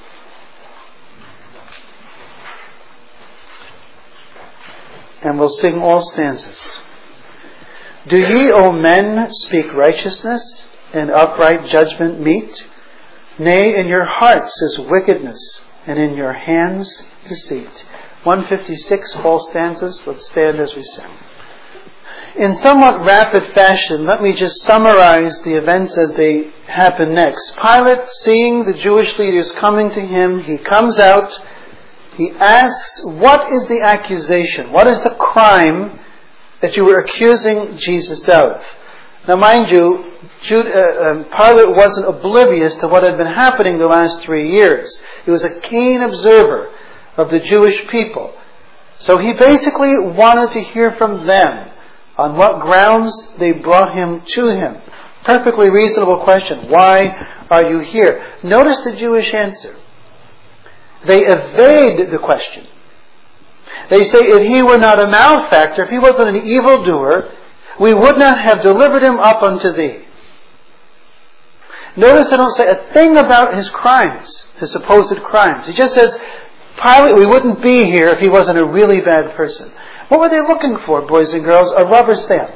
And we'll sing all stanzas. Do ye, O men, speak righteousness, and upright judgment meet? Nay, in your hearts is wickedness, and in your hands deceit. one fifty-six, all stanzas. Let's stand as we sing. In somewhat rapid fashion, let me just summarize the events as they happen next. Pilate, seeing the Jewish leaders coming to him, he comes out, he asks, what is the accusation? What is the crime that you were accusing Jesus of? Now mind you, Jude, uh, um, Pilate wasn't oblivious to what had been happening the last three years. He was a keen observer of the Jewish people. So he basically wanted to hear from them on what grounds they brought him to him. Perfectly reasonable question. Why are you here? Notice the Jewish answer. They evade the question. They say, if he were not a malefactor, if he wasn't an evildoer, we would not have delivered him up unto thee. Notice they don't say a thing about his crimes, his supposed crimes. He just says, Pilate, we wouldn't be here if he wasn't a really bad person. What were they looking for, boys and girls? A rubber stamp.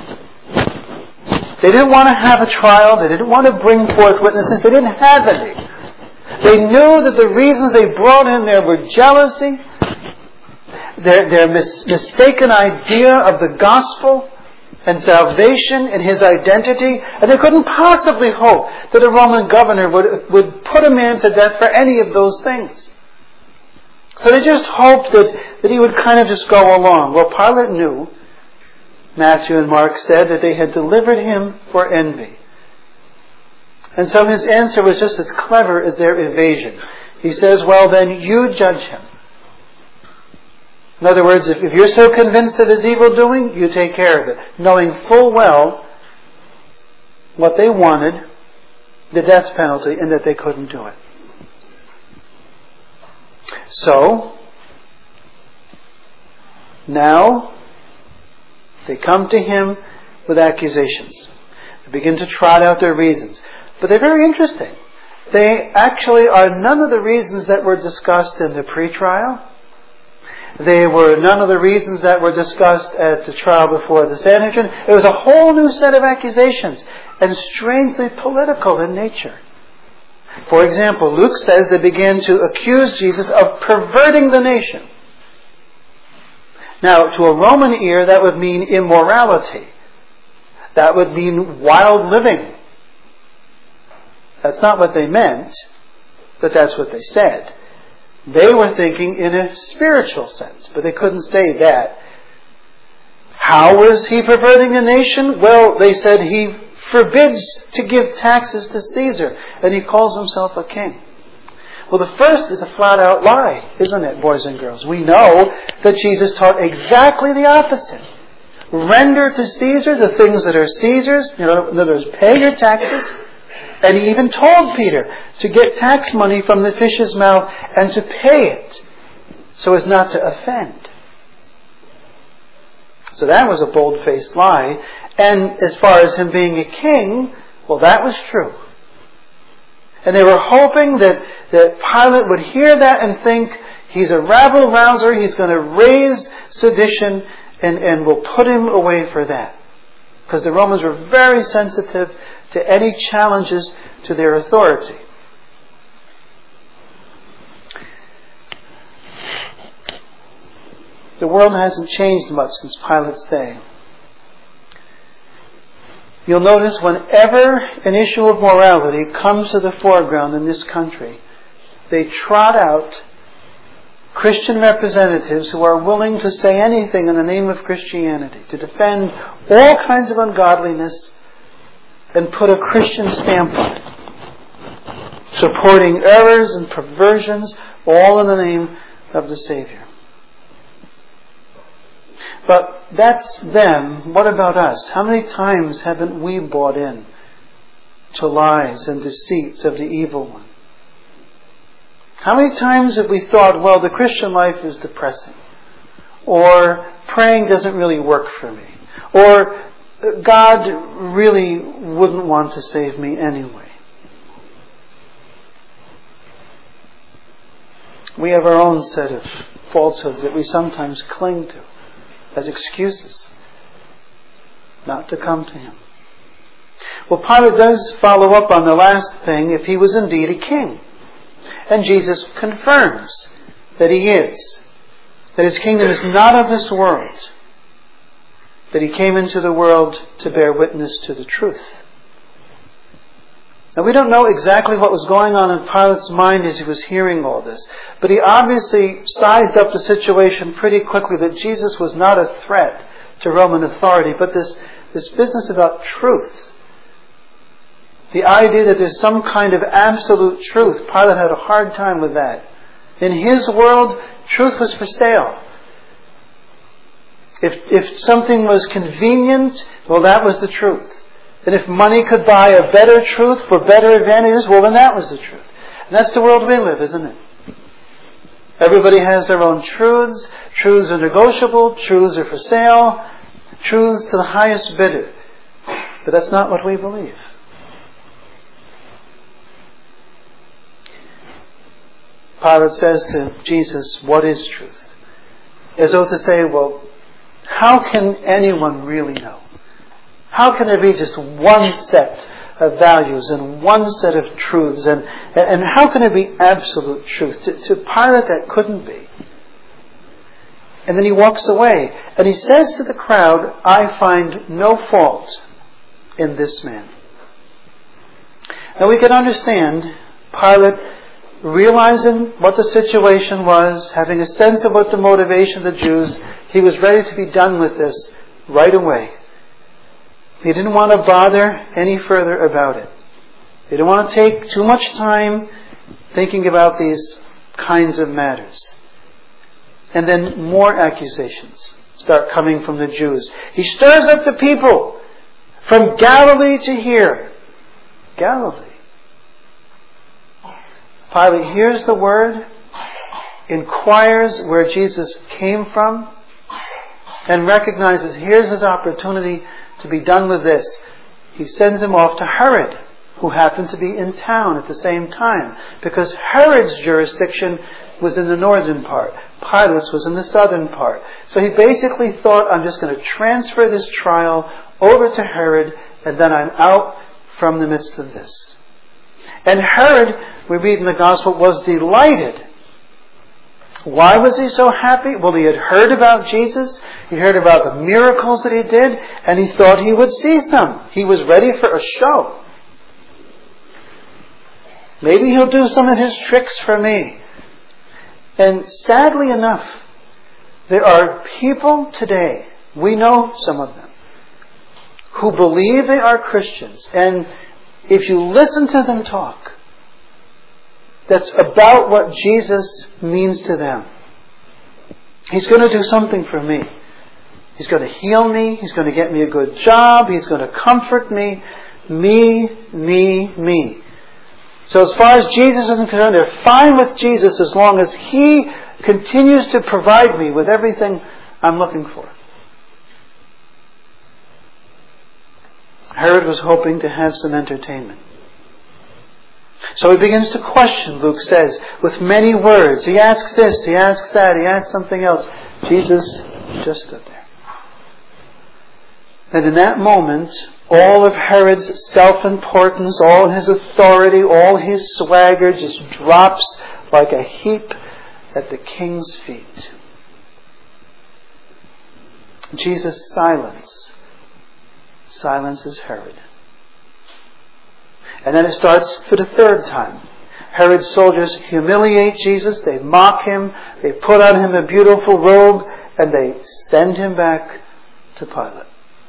They didn't want to have a trial. They didn't want to bring forth witnesses. They didn't have any. They knew that the reasons they brought in there were jealousy, their, their mis- mistaken idea of the gospel and salvation and his identity, and they couldn't possibly hope that a Roman governor would, would put a man to death for any of those things. So they just hoped that, that he would kind of just go along. Well, Pilate knew, Matthew and Mark said, that they had delivered him for envy. And so his answer was just as clever as their evasion. He says, well then, you judge him. In other words, if, if you're so convinced of his evil doing, you take care of it. Knowing full well what they wanted, the death penalty, and that they couldn't do it. So, now, they come to him with accusations. They begin to trot out their reasons. But they're very interesting. They actually are none of the reasons that were discussed in the pre-trial. They were none of the reasons that were discussed at the trial before the Sanhedrin. It was a whole new set of accusations, and strangely political in nature. For example, Luke says they began to accuse Jesus of perverting the nation. Now, to a Roman ear, that would mean immorality. That would mean wild living. That's not what they meant, but that's what they said. They were thinking in a spiritual sense, but they couldn't say that. How was he perverting the nation? Well, they said he forbids to give taxes to Caesar, and he calls himself a king. Well, the first is a flat-out lie, isn't it, boys and girls? We know that Jesus taught exactly the opposite. Render to Caesar the things that are Caesar's. You know, in other words, pay your taxes. And he even told Peter to get tax money from the fish's mouth and to pay it so as not to offend. So that was a bold-faced lie. And as far as him being a king, well, that was true. And they were hoping that, that Pilate would hear that and think, he's a rabble-rouser, he's going to raise sedition, and, and we'll put him away for that. Because the Romans were very sensitive to any challenges to their authority. The world hasn't changed much since Pilate's day. You'll notice whenever an issue of morality comes to the foreground in this country, they trot out Christian representatives who are willing to say anything in the name of Christianity, to defend all kinds of ungodliness and put a Christian stamp on it, supporting errors and perversions, all in the name of the Savior. But that's them. What about us? How many times haven't we bought in to lies and deceits of the evil one? How many times have we thought, well, the Christian life is depressing, or praying doesn't really work for me, or God really wouldn't want to save me anyway? We have our own set of falsehoods that we sometimes cling to as excuses not to come to him. Well, Pilate does follow up on the last thing, if he was indeed a king. And Jesus confirms that he is. That his kingdom is not of this world. That he came into the world to bear witness to the truth. Now, we don't know exactly what was going on in Pilate's mind as he was hearing all this, but he obviously sized up the situation pretty quickly that Jesus was not a threat to Roman authority, but this, this business about truth. The idea that there's some kind of absolute truth. Pilate had a hard time with that. In his world, truth was for sale. If, if something was convenient, well, that was the truth. And if money could buy a better truth for better advantages, well, then that was the truth. And that's the world we live, isn't it? Everybody has their own truths. Truths are negotiable. Truths are for sale. Truths to the highest bidder. But that's not what we believe. Pilate says to Jesus, "What is truth?" As though to say, well, how can anyone really know? How can there be just one set of values and one set of truths? And, and how can there be absolute truth? To, to Pilate, that couldn't be. And then he walks away. And he says to the crowd, "I find no fault in this man." Now we can understand Pilate realizing what the situation was, having a sense of what the motivation of the Jews, he was ready to be done with this right away. He didn't want to bother any further about it. He didn't want to take too much time thinking about these kinds of matters. And then more accusations start coming from the Jews. He stirs up the people from Galilee to here. Galilee. Pilate hears the word, inquires where Jesus came from, and recognizes here's his opportunity to be done with this. He sends him off to Herod, who happened to be in town at the same time, because Herod's jurisdiction was in the northern part. Pilate's was in the southern part. So he basically thought, I'm just going to transfer this trial over to Herod, and then I'm out from the midst of this. And Herod, we read in the Gospel, was delighted. Why was he so happy? Well, he had heard about Jesus. He heard about the miracles that he did, and he thought he would see some. He was ready for a show. Maybe he'll do some of his tricks for me. And sadly enough, there are people today, we know some of them, who believe they are Christians, and if you listen to them talk, that's about what Jesus means to them. He's going to do something for me. He's going to heal me. He's going to get me a good job. He's going to comfort me. Me, me, me. So as far as Jesus is concerned, they're fine with Jesus as long as He continues to provide me with everything I'm looking for. Herod was hoping to have some entertainment. So he begins to question, Luke says, with many words. He asks this, he asks that, he asks something else. Jesus just stood there. And in that moment, all of Herod's self-importance, all his authority, all his swagger just drops like a heap at the king's feet. Jesus' silence silences Herod. And then it starts for the third time. Herod's soldiers humiliate Jesus, they mock him, they put on him a beautiful robe, and they send him back to Pilate.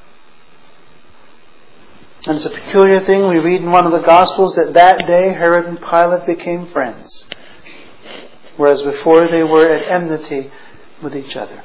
And it's a peculiar thing, we read in one of the Gospels that that day Herod and Pilate became friends, whereas before they were at enmity with each other.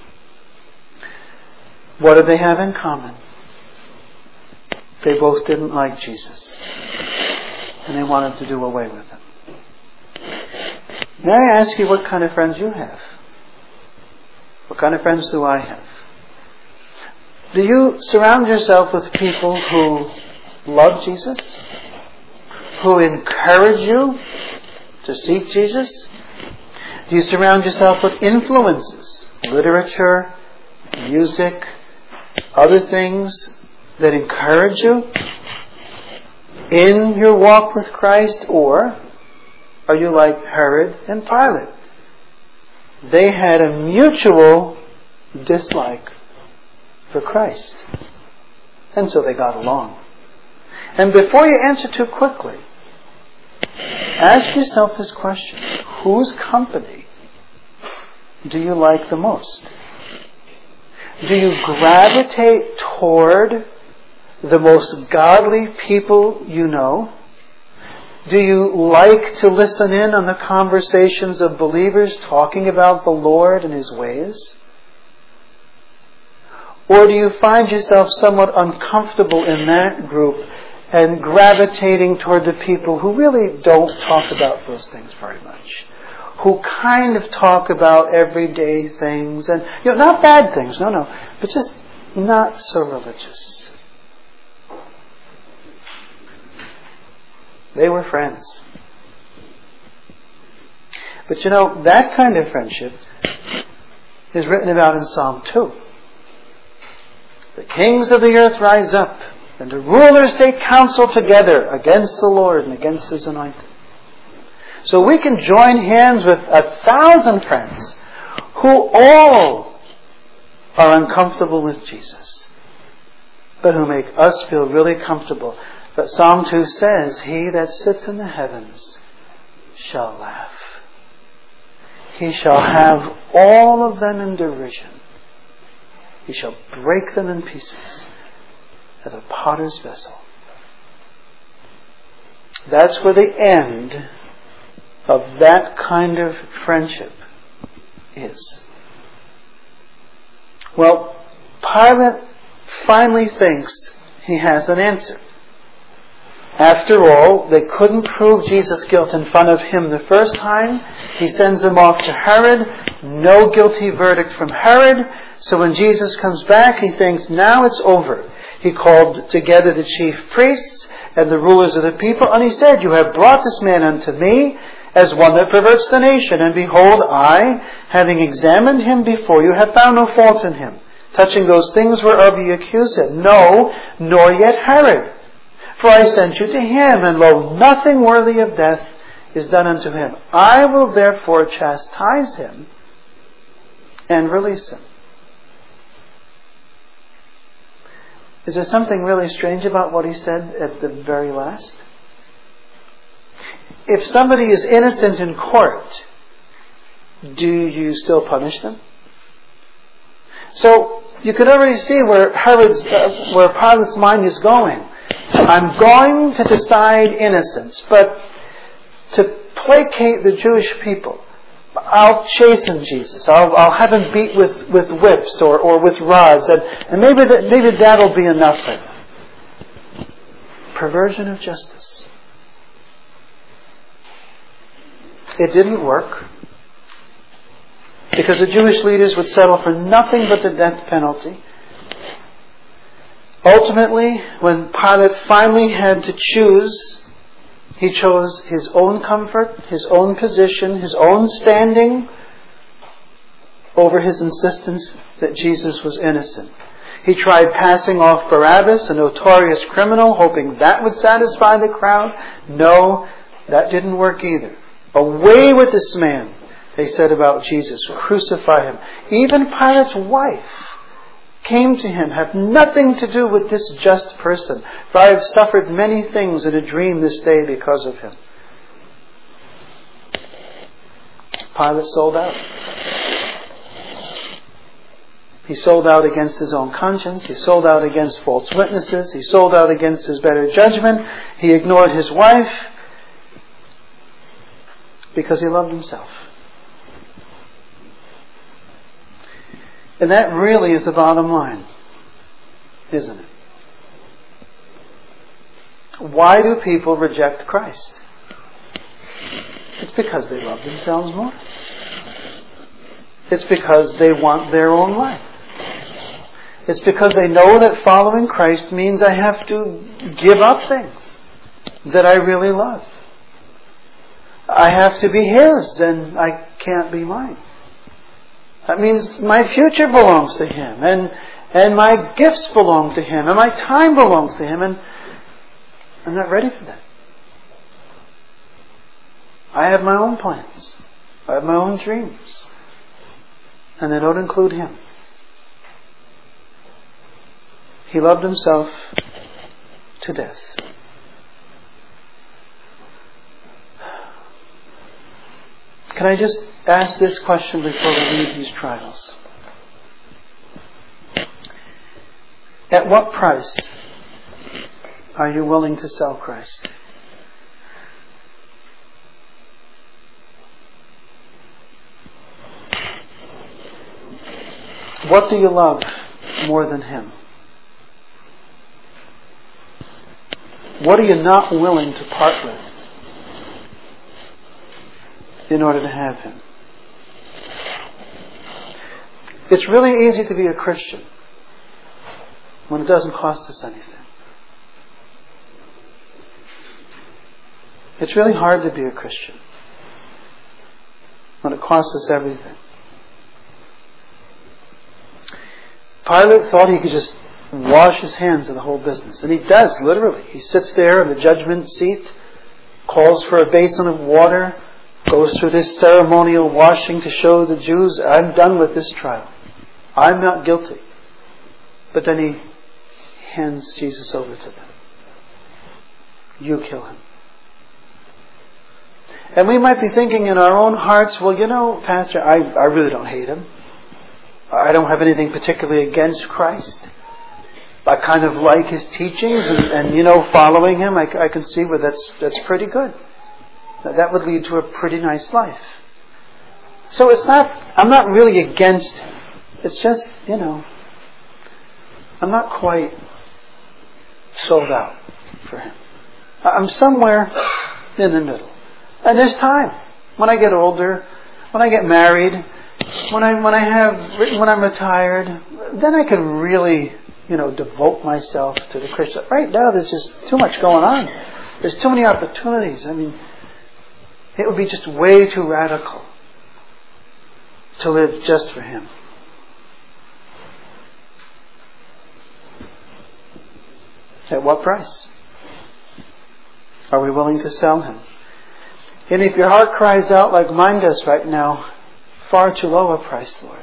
What did they have in common? They both didn't like Jesus, and they wanted to do away with him. May I ask you what kind of friends you have? What kind of friends do I have? Do you surround yourself with people who love Jesus? Who encourage you to seek Jesus? Do you surround yourself with influences? Literature, music, other things that encourage you in your walk with Christ? Or are you like Herod and Pilate? They had a mutual dislike for Christ, and so they got along. And before you answer too quickly, ask yourself this question: whose company do you like the most? Do you gravitate toward the most godly people you know? Do you like to listen in on the conversations of believers talking about the Lord and His ways? Or do you find yourself somewhat uncomfortable in that group and gravitating toward the people who really don't talk about those things very much? Who kind of talk about everyday things, and you know, not bad things, no, no, but just not so religious. They were friends. But you know, that kind of friendship is written about in Psalm two. The kings of the earth rise up, and the rulers take counsel together against the Lord and against His anointed. So we can join hands with a thousand friends who all are uncomfortable with Jesus, but who make us feel really comfortable. But Psalm two says, He that sits in the heavens shall laugh. He shall have all of them in derision. He shall break them in pieces as a potter's vessel. That's where the end of that kind of friendship is. Well, Pilate finally thinks he has an answer. After all, they couldn't prove Jesus' guilt in front of him the first time. He sends him off to Herod. No guilty verdict from Herod. So when Jesus comes back, he thinks, now it's over. He called together the chief priests and the rulers of the people, and he said, you have brought this man unto me as one that perverts the nation. And behold, I, having examined him before you, have found no fault in him, touching those things whereof ye accuse him. No, nor yet Herod. For I sent you to him, and lo, nothing worthy of death is done unto him. I will therefore chastise him and release him. Is there something really strange about what he said at the very last? If somebody is innocent in court, do you still punish them? So you could already see where Herod's, uh, where Pilate's mind is going. I'm going to decide innocence, but to placate the Jewish people, I'll chasten Jesus. I'll, I'll have him beat with, with whips or, or with rods, and, and maybe that, maybe that'll be enough for him. Perversion of justice. It didn't work, because the Jewish leaders would settle for nothing but the death penalty. Ultimately, when Pilate finally had to choose, he chose his own comfort, his own position, his own standing over his insistence that Jesus was innocent. He tried passing off Barabbas, a notorious criminal, hoping that would satisfy the crowd. No, that didn't work either. Away with this man, they said about Jesus. Crucify him. Even Pilate's wife came to him, have nothing to do with this just person, for I have suffered many things in a dream this day because of him. Pilate sold out. He sold out against his own conscience. He sold out against false witnesses. He sold out against his better judgment. He ignored his wife because he loved himself. And that really is the bottom line, isn't it? Why do people reject Christ? It's because they love themselves more. It's because they want their own life. It's because they know that following Christ means I have to give up things that I really love. I have to be His and I can't be mine. That means my future belongs to Him, and and my gifts belong to Him, and my time belongs to Him, and I'm not ready for that. I have my own plans. I have my own dreams, and they don't include Him. He loved Himself to death. Can I just ask this question before we leave these trials? At what price are you willing to sell Christ? What do you love more than Him? What are you not willing to part with in order to have Him? It's really easy to be a Christian when it doesn't cost us anything. It's really hard to be a Christian costs us everything. Pilate thought he could just wash his hands of the whole business. And he does, literally. He sits there in the judgment seat, calls for a basin of water, goes through this ceremonial washing to show the Jews, I'm done with this trial. I'm not guilty. But then he hands Jesus over to them. You kill him. And we might be thinking in our own hearts, well, you know, Pastor, I, I really don't hate him. I don't have anything particularly against Christ. I kind of like his teachings and, and you know, following him, I, I can see where that's, that's pretty good. That would lead to a pretty nice life. So it's not, I'm not really against him. It's just, you know, I'm not quite sold out for him. I'm somewhere in the middle. And there's time. When I get older, when I get married, when I when I have when I'm retired, then I can really, you know, devote myself to the Christian. Right now, there's just too much going on. There's too many opportunities. I mean, it would be just way too radical to live just for him. At what price? Are we willing to sell him? And if your heart cries out like mine does right now, far too low a price, Lord.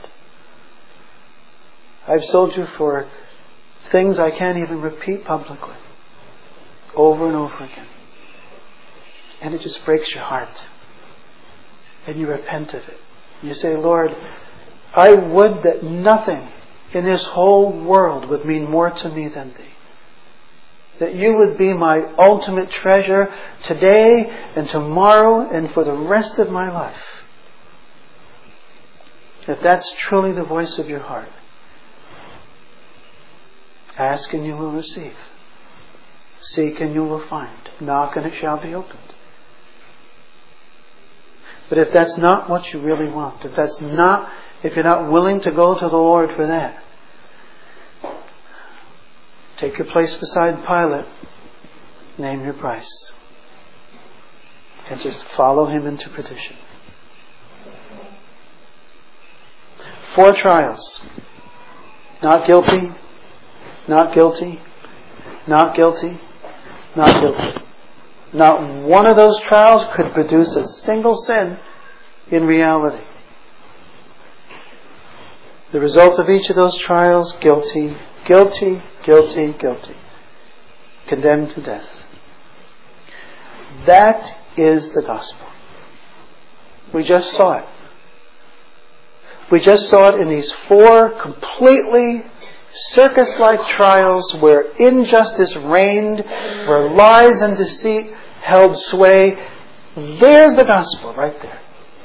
I've sold you for things I can't even repeat publicly. Over and over again. And it just breaks your heart. And you repent of it. You say, Lord, I would that nothing in this whole world would mean more to me than Thee. That You would be my ultimate treasure today and tomorrow and for the rest of my life. If that's truly the voice of your heart, ask and you will receive. Seek and you will find. Knock and it shall be opened. But if that's not what you really want, if that's not, if you're not willing to go to the Lord for that, take your place beside Pilate, name your price, and just follow him into perdition. Four trials. Not guilty, not guilty, not guilty, not guilty. Not one of those trials could produce a single sin in reality. The result of each of those trials, guilty, guilty, guilty, guilty. Condemned to death. That is the gospel. We just saw it. We just saw it in these four completely circus-like trials where injustice reigned, where lies and deceit held sway. There's the gospel right there.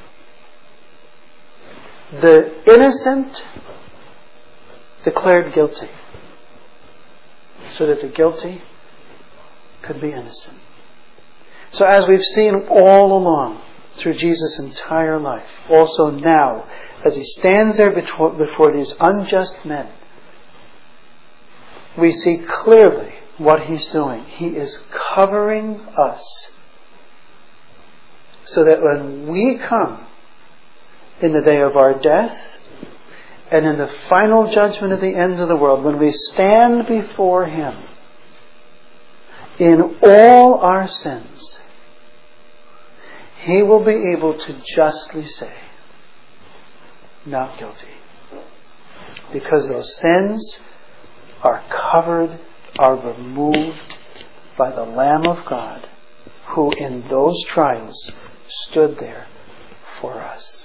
The innocent declared guilty so that the guilty could be innocent. So as we've seen all along through Jesus' entire life, also now, as he stands there before, before these unjust men, we see clearly what he's doing. He is covering us so that when we come in the day of our death and in the final judgment at the end of the world, when we stand before him in all our sins, he will be able to justly say, not guilty. Because those sins are covered, are removed by the Lamb of God, who in those trials stood there for us.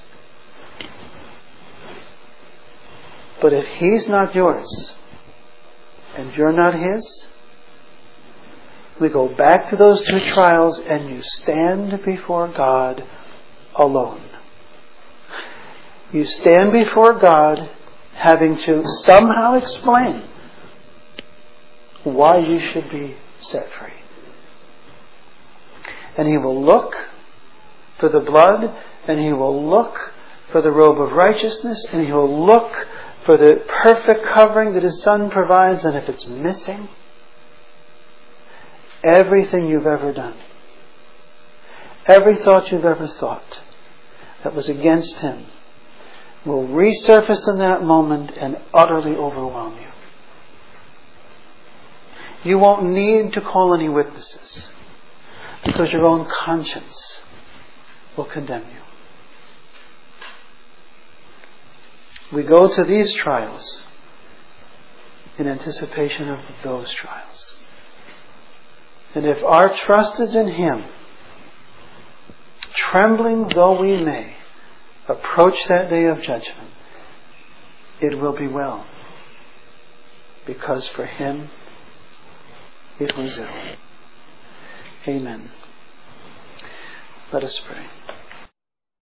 But if he's not yours, and you're not his, we go back to those two trials and you stand before God alone. You stand before God having to somehow explain why you should be set free. And he will look for the blood, and he will look for the robe of righteousness, and he will look for the perfect covering that his Son provides, and if it's missing, everything you've ever done, every thought you've ever thought, that was against him will resurface in that moment and utterly overwhelm you. You won't need to call any witnesses because your own conscience will condemn you. We go to these trials in anticipation of those trials. And if our trust is in Him, trembling though we may approach that day of judgment, it will be well. Because for Him, it was ill. Amen. Let us pray.